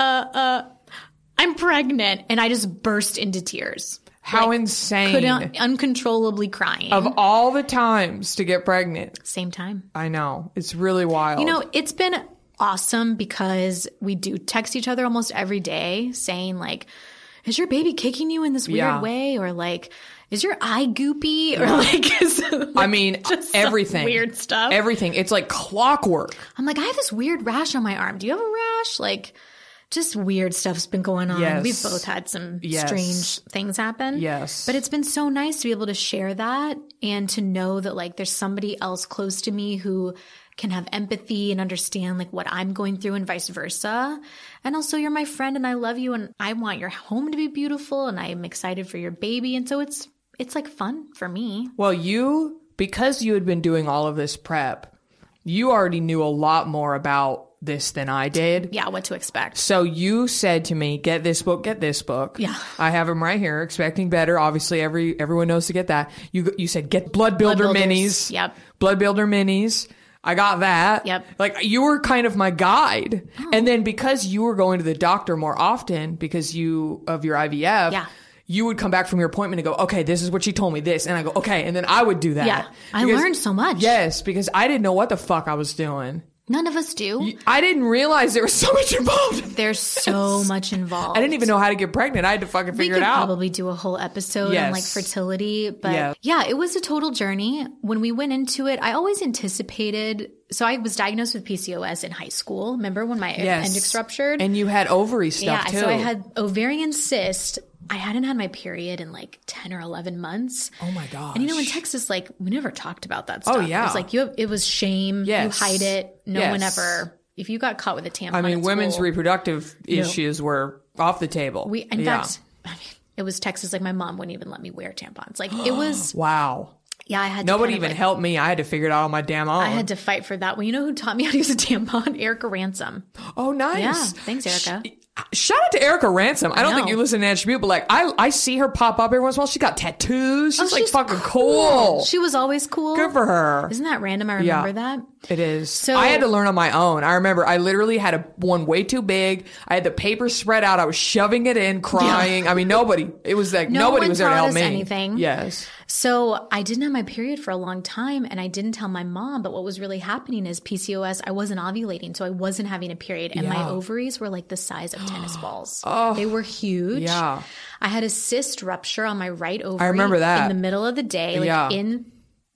I'm pregnant. And I just burst into tears. How insane. Uncontrollably crying. Of all the times to get pregnant. Same time. I know. It's really wild. You know, it's been awesome because we do text each other almost every day saying like, is your baby kicking you in this weird way? Or like, is your eye goopy? Or like, I mean, just everything. Weird stuff. Everything. It's like clockwork. I'm like, I have this weird rash on my arm. Do you have a rash? Like, just weird stuff's been going on. Yes. We've both had some strange things happen. Yes. But it's been so nice to be able to share that and to know that like there's somebody else close to me who can have empathy and understand like what I'm going through and vice versa. And also you're my friend and I love you and I want your home to be beautiful and I'm excited for your baby. And so it's like fun for me. Well, because you had been doing all of this prep, you already knew a lot more about this than I did. Yeah, what to expect. So you said to me, get this book. Yeah. I have them right here. Expecting Better. Obviously, everyone knows to get that. You said, get Blood Builder minis. Yep. Blood Builder minis. I got that. Yep. Like, you were kind of my guide. Oh. And then because you were going to the doctor more often because of your IVF, you would come back from your appointment and go, okay, this is what she told me, this. And I go, okay. And then I would do that. Yeah. I learned so much. Yes, because I didn't know what the fuck I was doing. None of us do. I didn't realize there was so much involved. There's so much involved. I didn't even know how to get pregnant. I had to fucking figure it out. We could probably do a whole episode on like fertility. But yeah, it was a total journey. When we went into it, I always anticipated. So I was diagnosed with PCOS in high school. Remember when my appendix ruptured? And you had ovary stuff too. So I had ovarian cyst. I hadn't had my period in like 10 or 11 months. Oh my gosh. And you know, in Texas, like we never talked about that stuff. Oh yeah. It was like it was shame. Yes. You hide it. No one ever, if you got caught with a tampon. I mean, women's reproductive issues were off the table. In fact, I mean, it was Texas. Like my mom wouldn't even let me wear tampons. Like it was. Wow. Yeah, I had to Nobody even helped me. I had to figure it out on my damn own. I had to fight for that. Well, you know who taught me how to use a tampon? Erica Ransom. Oh, nice. Yeah. Thanks, Erica. Shout out to Erica Ransom. I don't think you listen to Natch Beaut, but like I see her pop up every once in a while. She got tattoos. She's like fucking cool. She was always cool. Good for her. Isn't that random? I remember that. It is. So I had to learn on my own. I remember I literally had one way too big. I had the paper spread out. I was shoving it in, crying. Yeah. I mean, it was like nobody was there to help me. Anything. Yes. So I didn't have my period for a long time and I didn't tell my mom, but what was really happening is PCOS, I wasn't ovulating, so I wasn't having a period and my ovaries were like the size of tennis balls. Oh, they were huge. Yeah. I had a cyst rupture on my right ovary. I remember that. In the middle of the day, like in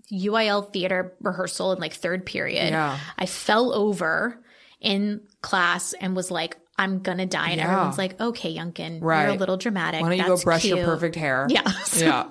UIL theater rehearsal in like third period. Yeah. I fell over in class and was like, I'm gonna die. And everyone's like, okay, Youngkin, you're a little dramatic. Why don't you go brush your perfect hair? Yeah. So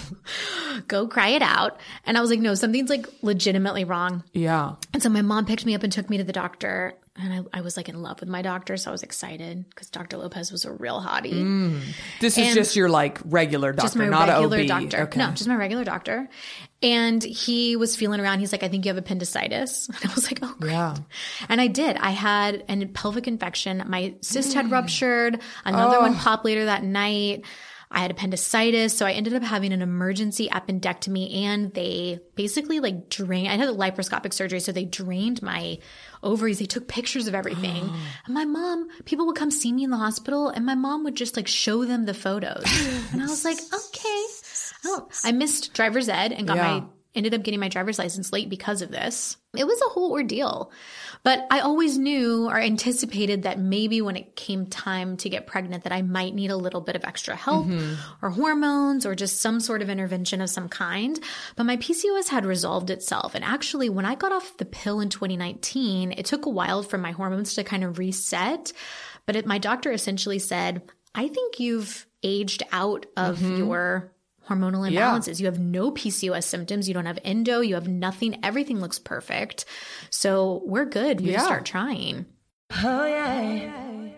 go cry it out. And I was like, no, something's like legitimately wrong. Yeah. And so my mom picked me up and took me to the doctor. And I was like in love with my doctor. So I was excited because Dr. Lopez was a real hottie. This is just your like regular doctor, just my not regular an OB. Doctor. Okay. No, just my regular doctor. And he was feeling around. He's like, I think you have appendicitis. And I was like, oh, great. Yeah. And I did. I had a pelvic infection. My cyst had ruptured. Another one popped later that night. I had appendicitis. So I ended up having an emergency appendectomy and they basically like drained. I had a laparoscopic surgery. So they drained my ovaries. They took pictures of everything. And my mom, people would come see me in the hospital and my mom would just like show them the photos. And I was like, okay. I missed driver's ed and ended up getting my driver's license late because of this. It was a whole ordeal. But I always knew or anticipated that maybe when it came time to get pregnant that I might need a little bit of extra help or hormones or just some sort of intervention of some kind. But my PCOS had resolved itself. And actually, when I got off the pill in 2019, it took a while for my hormones to kind of reset. But my doctor essentially said, I think you've aged out of your hormonal imbalances. You have no PCOS symptoms. You don't have endo. You have nothing. Everything looks perfect. So we're good. We just start trying. Oh, yeah.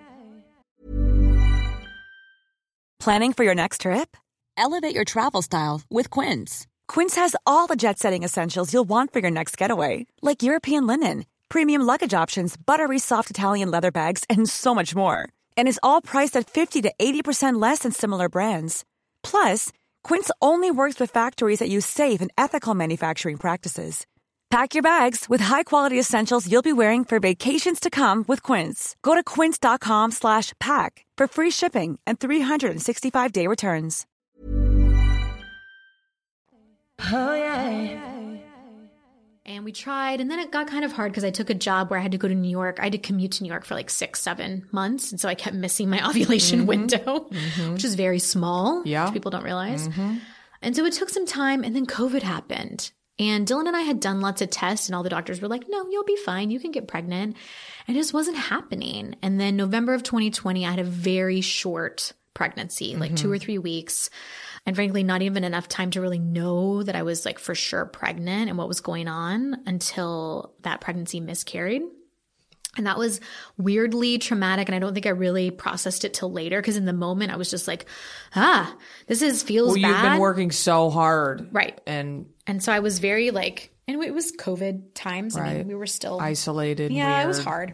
Planning for your next trip? Elevate your travel style with Quince. Quince has all the jet-setting essentials you'll want for your next getaway, like European linen, premium luggage options, buttery soft Italian leather bags, and so much more. And is all priced at 50 to 80% less than similar brands. Plus, Quince only works with factories that use safe and ethical manufacturing practices. Pack your bags with high-quality essentials you'll be wearing for vacations to come with Quince. Go to quince.com/pack for free shipping and 365-day returns. Oh, yeah. And we tried, and then it got kind of hard because I took a job where I had to go to New York. I had to commute to New York for like 6-7 months. And so I kept missing my ovulation window, which is very small, which people don't realize. And so it took some time, and then COVID happened. And Dylan and I had done lots of tests, and all the doctors were like, no, you'll be fine. You can get pregnant. And it just wasn't happening. And then November of 2020, I had a very short pregnancy, like 2 or 3 weeks. And frankly, not even enough time to really know that I was like for sure pregnant and what was going on until that pregnancy miscarried. And that was weirdly traumatic. And I don't think I really processed it till later, because in the moment I was just like, this feels bad. You've been working so hard. Right. And so I was very like, and it was COVID times. Right. I mean, we were still isolated. Yeah, weird. It was hard.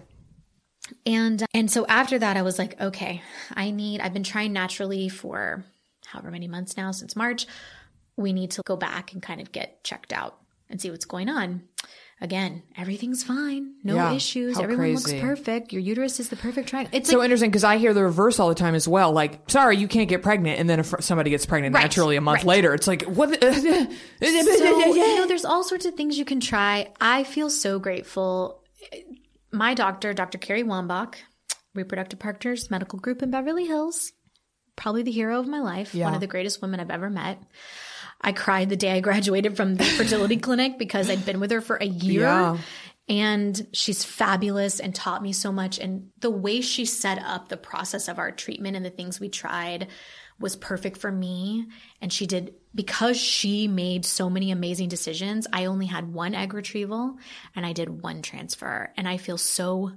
And so after that, I was like, okay, I've been trying naturally for however many months now, since March. We need to go back and kind of get checked out and see what's going on. Again, everything's fine. No issues. Everyone looks perfect. Your uterus is the perfect triangle. It's so interesting, because I hear the reverse all the time as well. Like, sorry, you can't get pregnant. And then if somebody gets pregnant naturally a month later, it's like, what? So, there's all sorts of things you can try. I feel so grateful. My doctor, Dr. Carrie Wambach, Reproductive Partners Medical Group in Beverly Hills, probably the hero of my life, one of the greatest women I've ever met. I cried the day I graduated from the fertility clinic because I'd been with her for a year. Yeah. And she's fabulous and taught me so much. And the way she set up the process of our treatment and the things we tried was perfect for me. And she did, because she made so many amazing decisions, I only had 1 egg retrieval and I did 1 transfer. And I feel so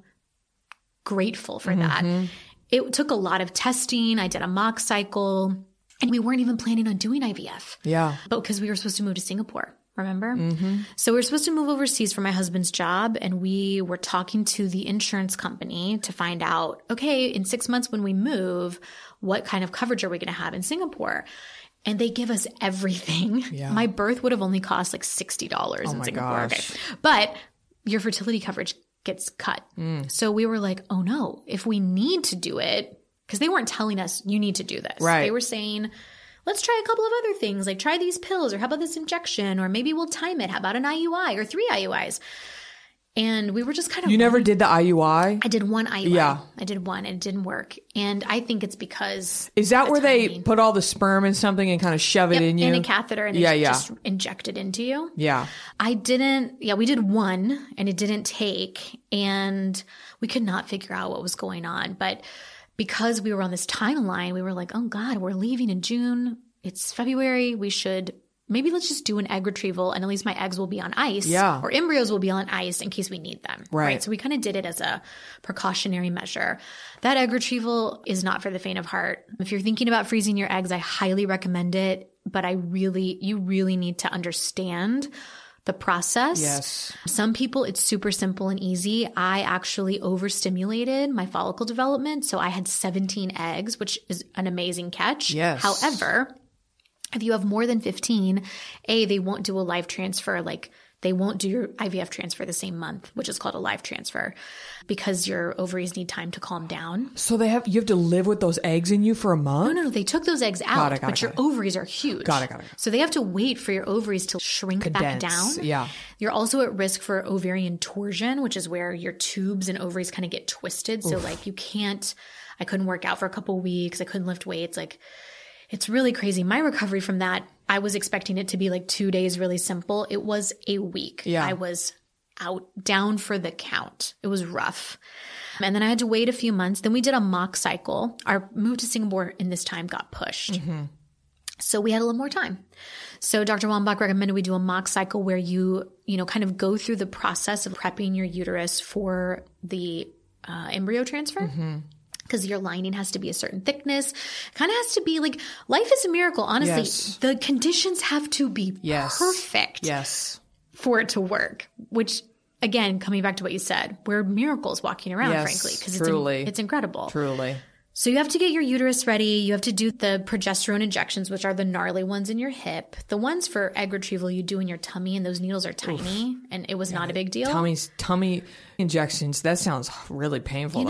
grateful for that. It took a lot of testing. I did a mock cycle. And we weren't even planning on doing IVF. Yeah. But because we were supposed to move to Singapore, remember? So we were supposed to move overseas for my husband's job. And we were talking to the insurance company to find out, okay, in 6 months when we move, what kind of coverage are we going to have in Singapore? And they give us everything. Yeah. My birth would have only cost like $60 in Singapore. Okay. But your fertility coverage gets cut. So we were like, oh no, if we need to do it, because they weren't telling us, you need to do this. Right. They were saying, let's try a couple of other things, like try these pills, or how about this injection, or maybe we'll time it. How about an IUI or 3 IUIs? And we were just kind of— You never did the IUI? I did 1 IUI. Yeah. I did 1 and it didn't work. And I think it's because— Is that where they put all the sperm in something and kind of shove it in you? In a catheter and it's just injected into you. Yeah. We did 1 and it didn't take, and we could not figure out what was going on. But because we were on this timeline, we were like, oh God, we're leaving in June. It's February. Maybe let's just do an egg retrieval, and at least my eggs will be on ice, or embryos will be on ice in case we need them. Right. So we kind of did it as a precautionary measure. That egg retrieval is not for the faint of heart. If you're thinking about freezing your eggs, I highly recommend it, but you really need to understand the process. Yes. Some people, it's super simple and easy. I actually overstimulated my follicle development. So I had 17 eggs, which is an amazing catch. Yes. However, if you have more than 15, they won't do a live transfer. Like, they won't do your IVF transfer the same month, which is called a live transfer, because your ovaries need time to calm down. So you have to live with those eggs in you for a month? No. They took those eggs out, but your ovaries are huge. Got it. So they have to wait for your ovaries to shrink back down. Yeah. You're also at risk for ovarian torsion, which is where your tubes and ovaries kind of get twisted. So like I couldn't work out for a couple weeks. I couldn't lift weights. Like, it's really crazy. My recovery from that, I was expecting it to be like 2 days, really simple. It was a week. Yeah. I was down for the count. It was rough. And then I had to wait a few months. Then we did a mock cycle. Our move to Singapore in this time got pushed. So we had a little more time. So Dr. Wambach recommended we do a mock cycle where you kind of go through the process of prepping your uterus for the embryo transfer. Because your lining has to be a certain thickness. Kind of has to be like, life is a miracle, honestly. Yes. The conditions have to be perfect for it to work. Which, again, coming back to what you said, we're miracles walking around, frankly. Because it's incredible. Truly. So you have to get your uterus ready. You have to do the progesterone injections, which are the gnarly ones in your hip. The ones for egg retrieval you do in your tummy, and those needles are tiny, and it was not a big deal. Tummy injections, that sounds really painful,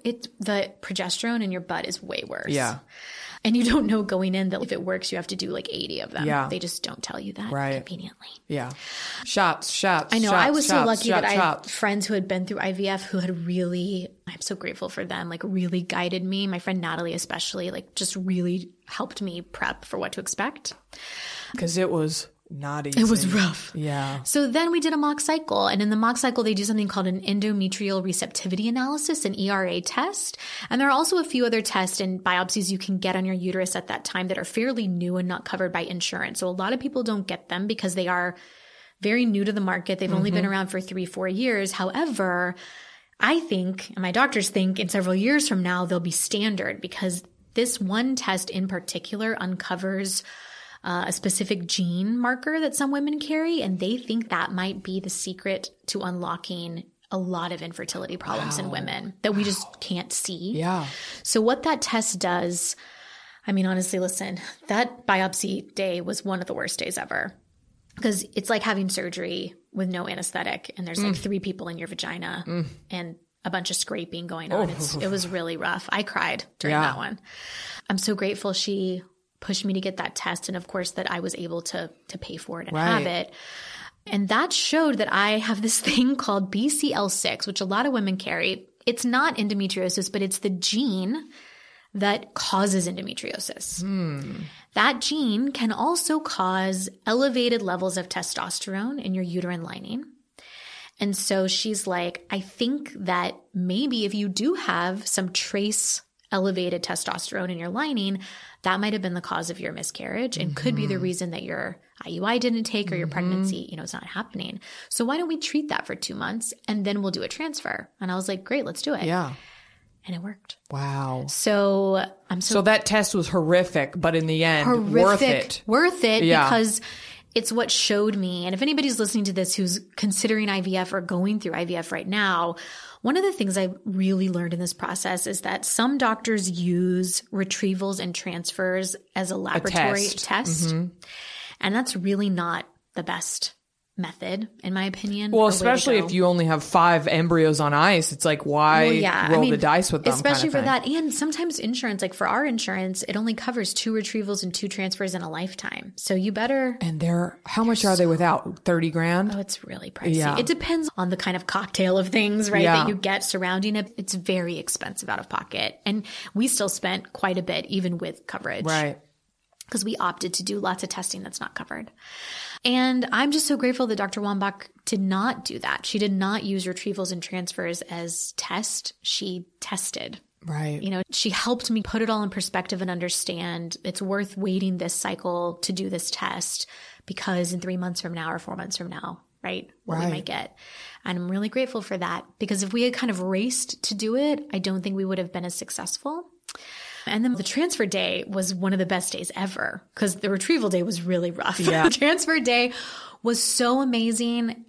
the progesterone in your butt is way worse. Yeah. And you don't know going in that if it works, you have to do like 80 of them. Yeah. They just don't tell you that conveniently. Yeah. Shots. I know. I was so lucky that I had friends who had been through IVF who had really, I'm so grateful for them, like really guided me. My friend Natalie especially, like just really helped me prep for what to expect. Because it was not easy. It was rough. Yeah. So then we did a mock cycle. And in the mock cycle, they do something called an endometrial receptivity analysis, an ERA test. And there are also a few other tests and biopsies you can get on your uterus at that time that are fairly new and not covered by insurance. So a lot of people don't get them because they are very new to the market. They've only been around for 3-4 years. However, I think, and my doctors think, in several years from now, they'll be standard because this one test in particular uncovers a specific gene marker that some women carry, and they think that might be the secret to unlocking a lot of infertility problems in women that we just can't see. Yeah. So what that test does, I mean, honestly, listen, that biopsy day was one of the worst days ever because it's like having surgery with no anesthetic, and there's like 3 people in your vagina and a bunch of scraping going on. It was really rough. I cried during that one. I'm so grateful she pushed me to get that test, and of course that I was able to pay for it and have it. And that showed that I have this thing called BCL6, which a lot of women carry. It's not endometriosis, but it's the gene that causes endometriosis. That gene can also cause elevated levels of testosterone in your uterine lining. And so she's like, I think that maybe if you do have some trace elevated testosterone in your lining, that might have been the cause of your miscarriage and could be the reason that your IUI didn't take or your pregnancy, it's not happening. So why don't we treat that for 2 months and then we'll do a transfer? And I was like, great, let's do it. Yeah. And it worked. Wow. So So that test was horrific, but in the end, worth it. Worth it because it's what showed me. And if anybody's listening to this who's considering IVF or going through IVF right now, one of the things I really learned in this process is that some doctors use retrievals and transfers as a laboratory test. And that's really not the best method, in my opinion. Well, especially if you only have 5 embryos on ice, it's like, why roll the dice with them? Especially for that. And sometimes insurance, like for our insurance, it only covers 2 retrievals and 2 transfers in a lifetime. So you better. And how much are they without? 30 grand? Oh, it's really pricey. Yeah. It depends on the kind of cocktail of things, right, that you get surrounding it. It's very expensive out of pocket. And we still spent quite a bit, even with coverage. Right. Because we opted to do lots of testing that's not covered. And I'm just so grateful that Dr. Wambach did not do that. She did not use retrievals and transfers as test. She tested. Right. She helped me put it all in perspective and understand it's worth waiting this cycle to do this test because in 3 months from now or 4 months from now, right, what we might get. And I'm really grateful for that because if we had kind of raced to do it, I don't think we would have been as successful. And then the transfer day was one of the best days ever because the retrieval day was really rough. Yeah. The transfer day was so amazing.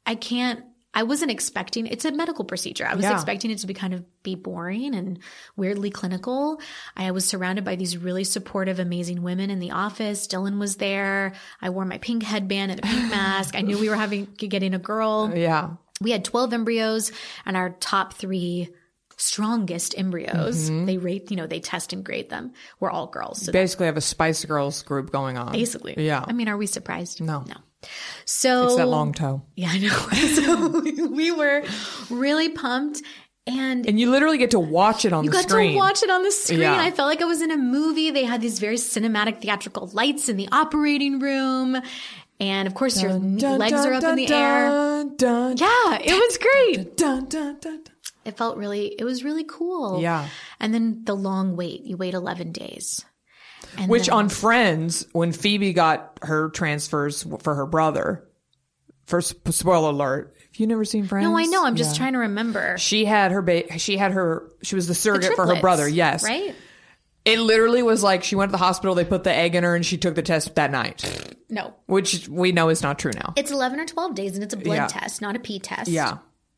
I wasn't expecting, it's a medical procedure. I was expecting it to be boring and weirdly clinical. I was surrounded by these really supportive, amazing women in the office. Dylan was there. I wore my pink headband and a pink mask. I knew we were getting a girl. Yeah. We had 12 embryos and our top 3 strongest embryos, they rate, they test and grade them. We're all girls. So basically have a Spice Girls group going on. Basically. Yeah. I mean, are we surprised? No. So it's that long toe. Yeah, I know. So we were really pumped. And you literally get to watch it on the screen. You got to watch it on the screen. Yeah. I felt like I was in a movie. They had these very cinematic theatrical lights in the operating room. And of course, your legs are up in the air. Yeah, it was great. It was really cool. Yeah. And then the long wait. You wait 11 days. Which on Friends, when Phoebe got her transfers for her brother, first spoiler alert, have you never seen Friends? No, I know. I'm just trying to remember. She had she was the surrogate for her brother. Yes. Right? It literally was like she went to the hospital, they put the egg in her, and she took the test that night. No. Which we know is not true now. It's 11 or 12 days, and it's a blood test, not a pee test. Yeah.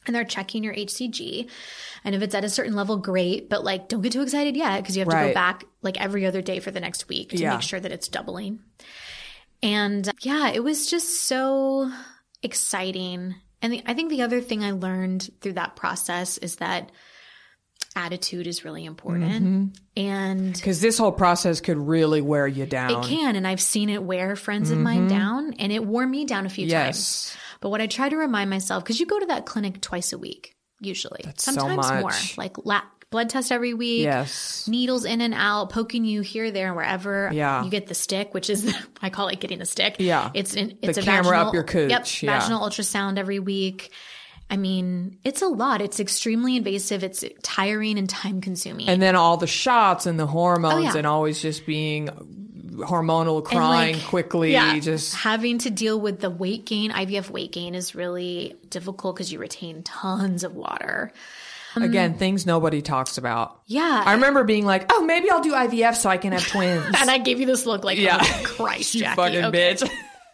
and they're checking your HCG. And if it's at a certain level, great. But like, don't get too excited yet because you have to go back like every other day for the next week to make sure that it's doubling. And yeah, it was just so exciting. And I think the other thing I learned through that process is that attitude is really important. And because this whole process could really wear you down. It can. And I've seen it wear friends of mine down, and it wore me down a few times. But what I try to remind myself, because you go to that clinic twice a week, usually. That's sometimes so much. More. Like blood test every week. Yes. Needles in and out, poking you here, there, and wherever. Yeah. You get the stick, which is, I call it getting the stick. Yeah. It's the a camera vaginal, up your cooch. Yep. Vaginal ultrasound every week. I mean, it's a lot. It's extremely invasive. It's tiring and time consuming. And then all the shots and the hormones and always just being hormonal, crying quickly. Just having to deal with the weight gain. IVF weight gain is really difficult because you retain tons of water. Again, things nobody talks about. Yeah. I remember being like, oh, maybe I'll do IVF so I can have twins. And I gave you this look like, oh Christ, you Jackie. fucking bitch.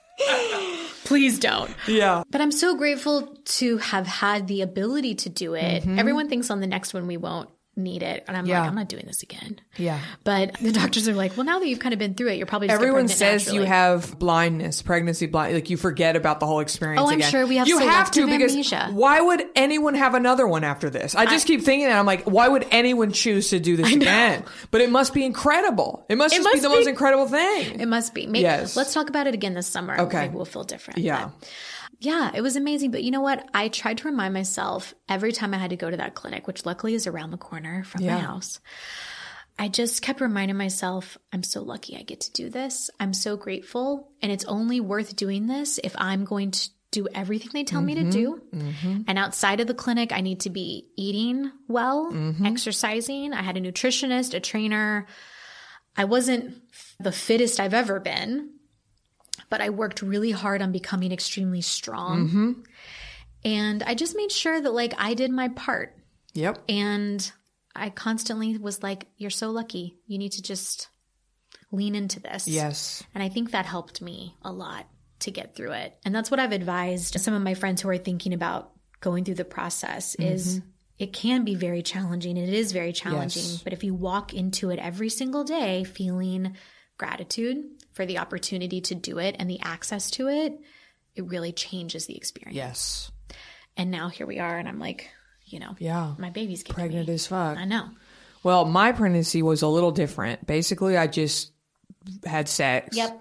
Please don't. Yeah. But I'm so grateful to have had the ability to do it. Everyone thinks on the next one we won't need it. And I'm like, I'm not doing this again. Yeah. But the doctors are like, well, now that you've kind of been through it, you're probably just Everyone get says naturally. you have blindness, pregnancy blind, like you forget about the whole experience I'm again. sure we have You have to selective because amnesia. why would anyone have another one after this? I just keep thinking that. I'm like, why would anyone choose to do this again? But it must be incredible. It must be the most incredible thing. It must be. Maybe, let's talk about it again this summer. Okay. Maybe we'll feel different. Yeah. But yeah, it was amazing. But you know what? I tried to remind myself every time I had to go to that clinic, which luckily is around the corner from my house. I just kept reminding myself, I'm so lucky I get to do this. I'm so grateful. And it's only worth doing this if I'm going to do everything they tell me to do. And outside of the clinic, I need to be eating well, exercising. I had a nutritionist, a trainer. I wasn't the fittest I've ever been, but I worked really hard on becoming extremely strong. And I just made sure that like I did my part. Yep. And I constantly was like, you're so lucky. You need to just lean into this. Yes. And I think that helped me a lot to get through it. And that's what I've advised some of my friends who are thinking about going through the process is it can be very challenging. It is very challenging. But if you walk into it every single day feeling gratitude for the opportunity to do it and the access to it, it really changes the experience. Yes. And now here we are, and I'm like, you know, my baby's kicking pregnant me. as fuck. I know. Well, my pregnancy was a little different. Basically, I just had sex. Yep.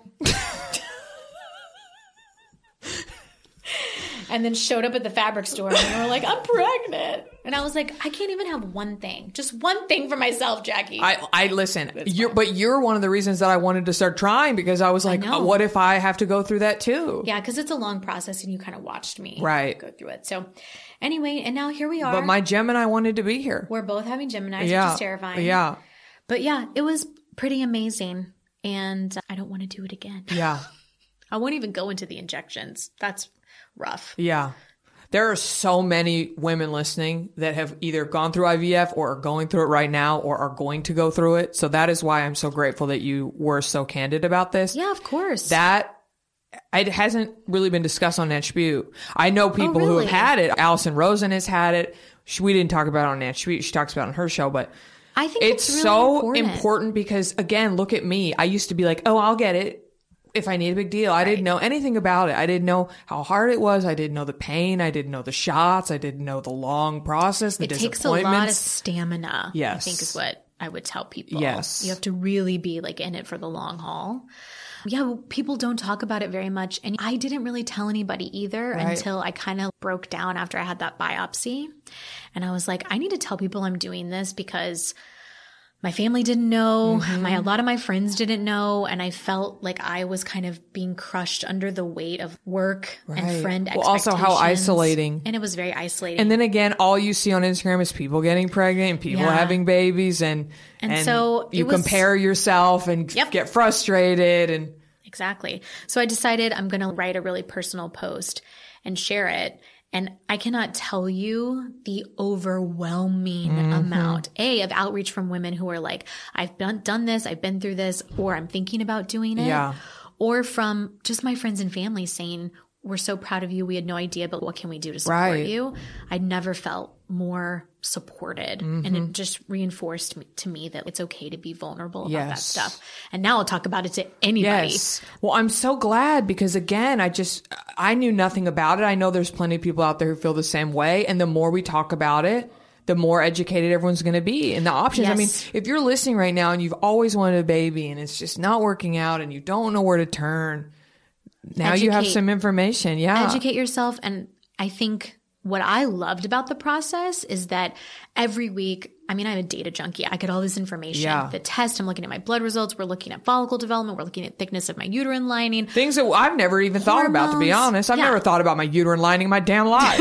And then showed up at the fabric store and they were like, I'm pregnant. And I was like, I can't even have one thing. Just one thing for myself, Jackie. I listen. But you're one of the reasons that I wanted to start trying because I was like, what if I have to go through that too? Yeah, because it's a long process and you kind of watched me go through it. So anyway, and now here we are. But my Gemini wanted to be here. We're both having Geminis, which is terrifying. Yeah. But yeah, it was pretty amazing. And I don't want to do it again. Yeah. I won't even go into the injections. That's rough. Yeah. There are so many women listening that have either gone through IVF or are going through it right now or are going to go through it. So that is why I'm so grateful that you were so candid about this. Yeah, of course. That it hasn't really been discussed on Natch Beaut. I know people who have had it. Allison Rosen has had it. We didn't talk about it on Natch Beaut. She talks about it on her show, but I think it's really so important because, again, look at me. I used to be like, oh, I'll get it if I need a big deal. I didn't know anything about it. I didn't know how hard it was. I didn't know the pain. I didn't know the shots. I didn't know the long process, the disappointments. It takes a lot of stamina, yes. I think is what I would tell people. Yes. You have to really be like in it for the long haul. Yeah, people don't talk about it very much. And I didn't really tell anybody either until I kind of broke down after I had that biopsy. And I was like, I need to tell people I'm doing this because my family didn't know. A lot of my friends didn't know. And I felt like I was kind of being crushed under the weight of work and friend expectations. Well, also how isolating. And it was very isolating. And then again, all you see on Instagram is people getting pregnant and people having babies. And so you compare yourself and get frustrated. And exactly. So I decided I'm going to write a really personal post and share it. And I cannot tell you the overwhelming amount, of outreach from women who are like, I've done this, I've been through this, or I'm thinking about doing it. Yeah. Or from just my friends and family saying, we're so proud of you. We had no idea, but what can we do to support you? I'd never felt more supported. And it just reinforced to me that it's okay to be vulnerable about that stuff. And now I'll talk about it to anybody. Yes. Well, I'm so glad because, again, I knew nothing about it. I know there's plenty of people out there who feel the same way. And the more we talk about it, the more educated everyone's going to be in the options. I mean, if you're listening right now and you've always wanted a baby and it's just not working out and you don't know where to turn, now you have some information. Yeah. Educate yourself. And I think what I loved about the process is that every week, I mean, I'm a data junkie. I get all this information. Yeah. The test, I'm looking at my blood results. We're looking at follicle development. We're looking at thickness of my uterine lining. Things that I've never even thought about, to be honest. I've never thought about my uterine lining in my damn life.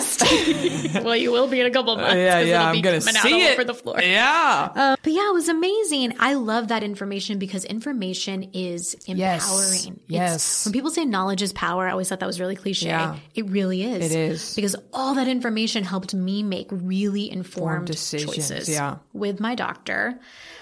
Well, you will be in a couple of months. Yeah. I'm going to see it. Over the floor. Yeah. But yeah, it was amazing. I love that information because information is empowering. Yes. When people say knowledge is power, I always thought that was really cliche. Yeah. It really is. It is. Because all that information helped me make really informed choices with my doctor.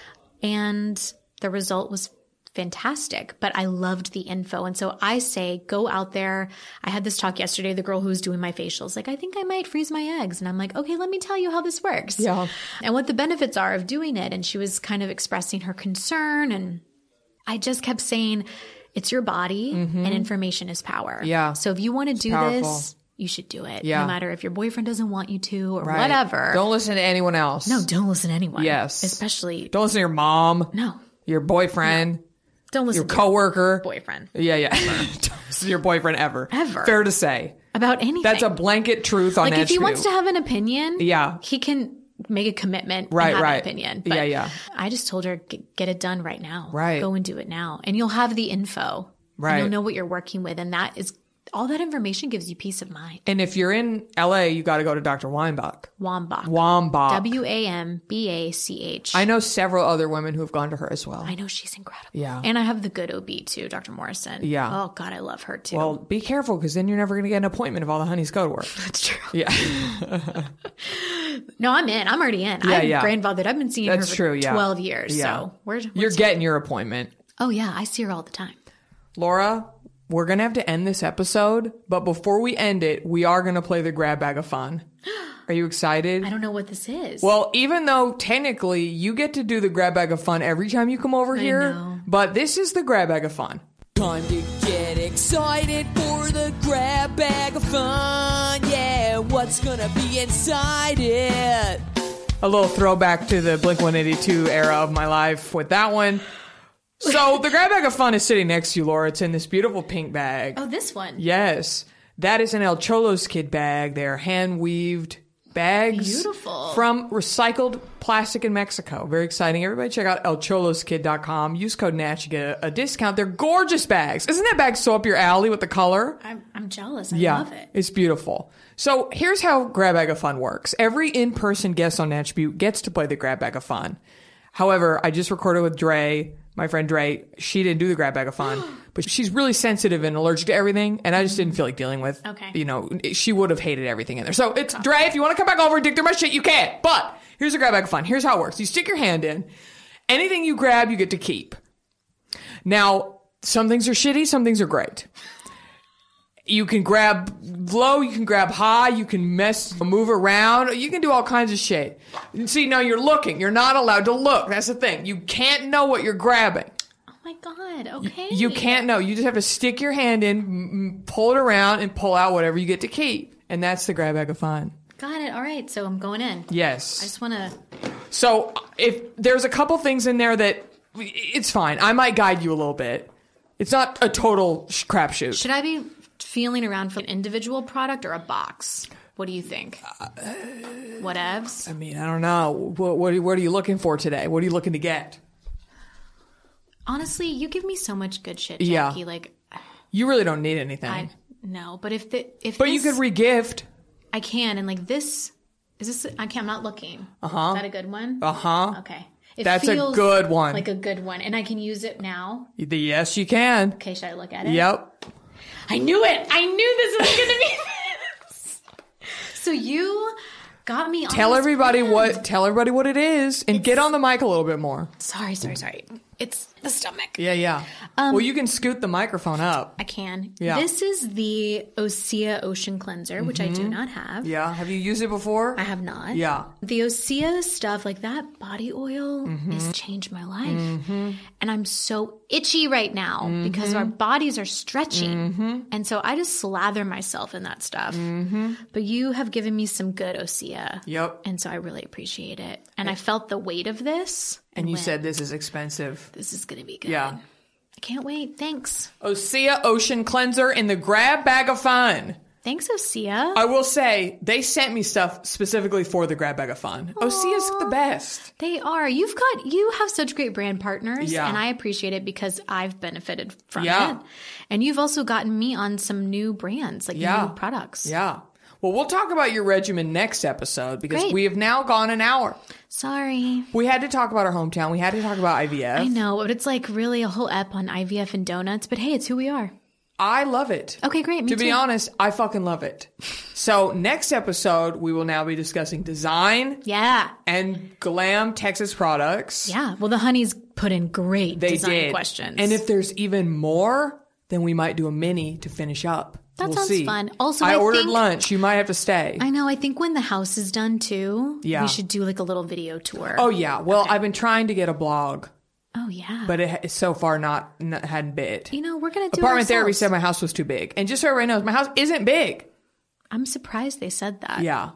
And the result was fantastic, but I loved the info. And so I say, go out there. I had this talk yesterday, the girl who was doing my facials, like, I think I might freeze my eggs. And I'm like, okay, let me tell you how this works. Yeah. And what the benefits are of doing it. And she was kind of expressing her concern. And I just kept saying, it's your body and information is power. Yeah. So if you want to do this, you should do it. Yeah. No matter if your boyfriend doesn't want you to or whatever. Don't listen to anyone else. No, don't listen to anyone. Yes. Especially. Don't listen to your mom. No. Your boyfriend. No. Don't listen your to coworker. Your boyfriend. Yeah. Don't listen to your boyfriend ever. Ever. Fair to say. About anything. That's a blanket truth on that. Like if he wants to have an opinion, yeah, he can make a commitment and have an opinion. But yeah. I just told her, get it done right now. Right. Go and do it now. And you'll have the info. Right. And you'll know what you're working with. And that is, all that information gives you peace of mind. And if you're in LA, you got to go to Dr. Wambach. Wambach. Wambach. I know several other women who have gone to her as well. I know she's incredible. Yeah. And I have the good OB too, Dr. Morrison. Yeah. Oh God, I love her too. Well, be careful because then you're never going to get an appointment if all the honeys go to work. That's true. Yeah. No, I'm in. I'm already in. I'm grandfathered. I've been seeing her for 12 years. Yeah. So you're getting your appointment. Oh yeah. I see her all the time. Laura, we're going to have to end this episode, but before we end it, we are going to play the grab bag of fun. Are you excited? I don't know what this is. Well, even though technically you get to do the grab bag of fun every time you come over here, but this is the grab bag of fun. Time to get excited for the grab bag of fun. Yeah, what's going to be inside it? A little throwback to the Blink-182 era of my life with that one. So the grab bag of fun is sitting next to you, Laura. It's in this beautiful pink bag. Oh, this one. Yes. That is an El Cholo's Kid bag. They're hand-weaved bags. Beautiful. From recycled plastic in Mexico. Very exciting. Everybody check out elcholoskid.com. Use code NATCH. You get a discount. They're gorgeous bags. Isn't that bag so up your alley with the color? I'm jealous. I love it. It's beautiful. So here's how Grab Bag of Fun works. Every in-person guest on Natch Butte gets to play the Grab Bag of Fun. However, I just recorded with Dre, my friend Dre. She didn't do the Grab Bag of Fun, but she's really sensitive and allergic to everything, and I just didn't feel like dealing with, she would have hated everything in there. So it's, Dre, if you want to come back over and dig through my shit, you can. But here's the Grab Bag of Fun. Here's how it works. You stick your hand in. Anything you grab, you get to keep. Now, some things are shitty, some things are great. You can grab low, you can grab high, you can move around, you can do all kinds of shit. See, now you're looking. You're not allowed to look. That's the thing. You can't know what you're grabbing. Oh my God, okay. You can't know. You just have to stick your hand in, pull it around, and pull out whatever you get to keep. And that's the Grab Bag of Fun. Got it. All right, so I'm going in. Yes. I just want to... So if there's a couple things in there that, it's fine. I might guide you a little bit. It's not a total crapshoot. Should I be feeling around for an individual product or a box? What do you think? Whatevs? I mean, I don't know. What are you looking for today? What are you looking to get? Honestly, you give me so much good shit, Jackie. Yeah. Like, you really don't need anything. No, but if but you could regift. I can, and like this, is this? I'm not looking. Is that a good one? Okay. That's a good one. Like a good one, and I can use it now. Yes, you can. Okay, should I look at it? Yep. I knew it. I knew this was going to be this. So you got me on Tell everybody what it is, and get on the mic a little bit more. Sorry. It's the stomach. Yeah. Well, you can scoot the microphone up. I can. Yeah. This is the Osea Ocean Cleanser, which I do not have. Yeah. Have you used it before? I have not. Yeah. The Osea stuff, like that body oil, has changed my life. And I'm so itchy right now because our bodies are stretching. And so I just slather myself in that stuff. But you have given me some good Osea. Yep. And so I really appreciate it. And I felt the weight of this. And you said this is expensive. This is going to be good. Yeah. I can't wait. Thanks. Osea Ocean Cleanser in the Grab Bag of Fun. Thanks, Osea. I will say, they sent me stuff specifically for the Grab Bag of Fun. Osea's the best. They are. You have such great brand partners, and I appreciate it because I've benefited from it. And you've also gotten me on some new brands, like new products. Yeah. Well, we'll talk about your regimen next episode because we have now gone an hour. Sorry. We had to talk about our hometown. We had to talk about IVF. I know, but it's like really a whole ep on IVF and donuts. But hey, it's who we are. I love it. Okay, great. Me too. To be honest, I fucking love it. So next episode, we will now be discussing design. Yeah. And glam Texas products. Yeah. Well, the honeys put in great design questions. And if there's even more, then we might do a mini to finish up. That we'll sounds see. fun. Also, I ordered lunch. You might have to stay. I know. I think when the house is done too, we should do like a little video tour. Oh, yeah. Well, I've been trying to get a blog. Oh, yeah. But it so far hadn't bit. You know, we're going to do Apartment it Therapy said my house was too big. And just so everybody knows, my house isn't big. I'm surprised they said that. Yeah.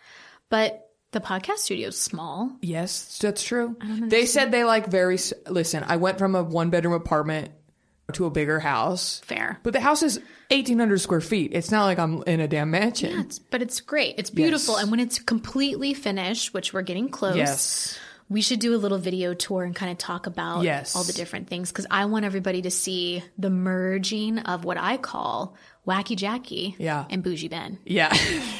But the podcast studio is small. Yes, that's true. They said they like listen, I went from a 1-bedroom apartment to a bigger house. Fair. But the house is 1,800 square feet. It's not like I'm in a damn mansion. Yeah, but it's great. It's beautiful. Yes. And when it's completely finished, which we're getting close, we should do a little video tour and kind of talk about all the different things. Because I want everybody to see the merging of what I call Wacky Jackie and Bougie Ben. Yeah.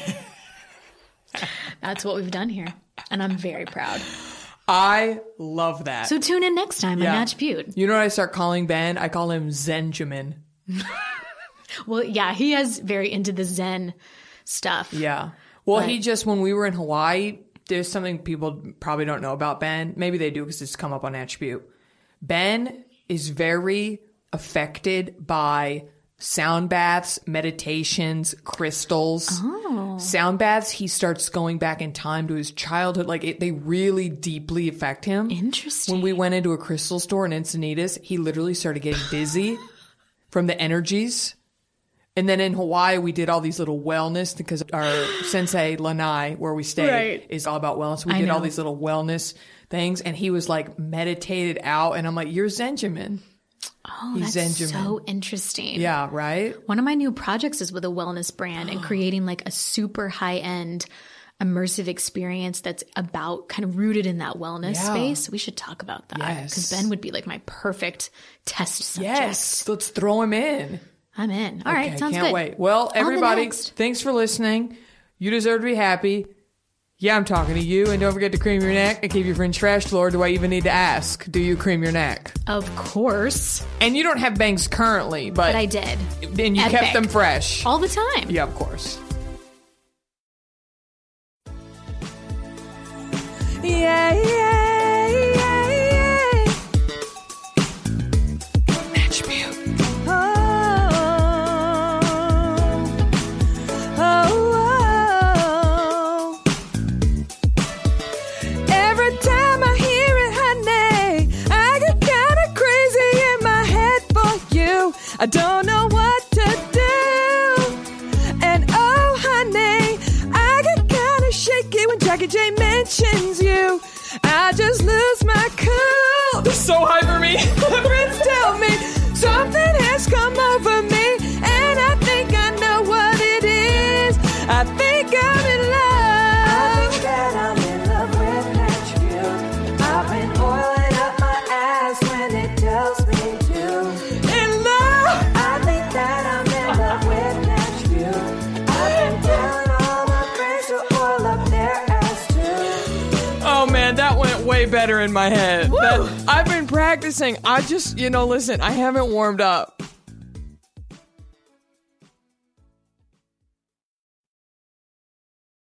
That's what we've done here. And I'm very proud. I love that. So tune in next time on Natch Butte. You know what I start calling Ben? I call him Zenjamin. Well, yeah, he is very into the Zen stuff. Yeah. Well, when we were in Hawaii, there's something people probably don't know about Ben. Maybe they do because it's come up on Natch Butte. Ben is very affected by sound baths, meditations, crystals. Sound baths, he starts going back in time to his childhood. Like, they really deeply affect him. Interesting. When we went into a crystal store in Encinitas, he literally started getting dizzy from the energies. And then in Hawaii, we did all these little wellness because our sensei, Lanai, where we stay, is all about wellness. We did all these little wellness things. And he was like meditated out. And I'm like, you're Zenjamin. Oh, that's so interesting. Yeah, right? One of my new projects is with a wellness brand and creating like a super high-end immersive experience that's about kind of rooted in that wellness space. We should talk about that because Ben would be like my perfect test subject. Yes, let's throw him in. I'm in. All right, sounds good. Can't wait. Well, everybody, thanks for listening. You deserve to be happy. Yeah, I'm talking to you. And don't forget to cream your neck and keep your fringe fresh. Lord, do I even need to ask? Do you cream your neck? Of course. And you don't have bangs currently, but I did. And you kept them fresh. All the time. Yeah, of course. Yeah, yeah, yeah, yeah. Natch Butte. Every time I hear it, honey, I get kinda crazy in my head for you. I don't know what to do. And oh, honey, I get kinda shaky when Jackie J mentions you. I just lose my cool. This is so high for me. My friends tell me something has come over me, and I think I know what it is. I think I'm in love. I think that I'm in love with Natch Butte. I've been oiling up my ass when it tells me to. In love. I think that I'm in love with Natch Butte. I've been telling all my friends to oil up their ass too. Oh, man, that went way better in my head. I've been practicing. I just, listen, I haven't warmed up.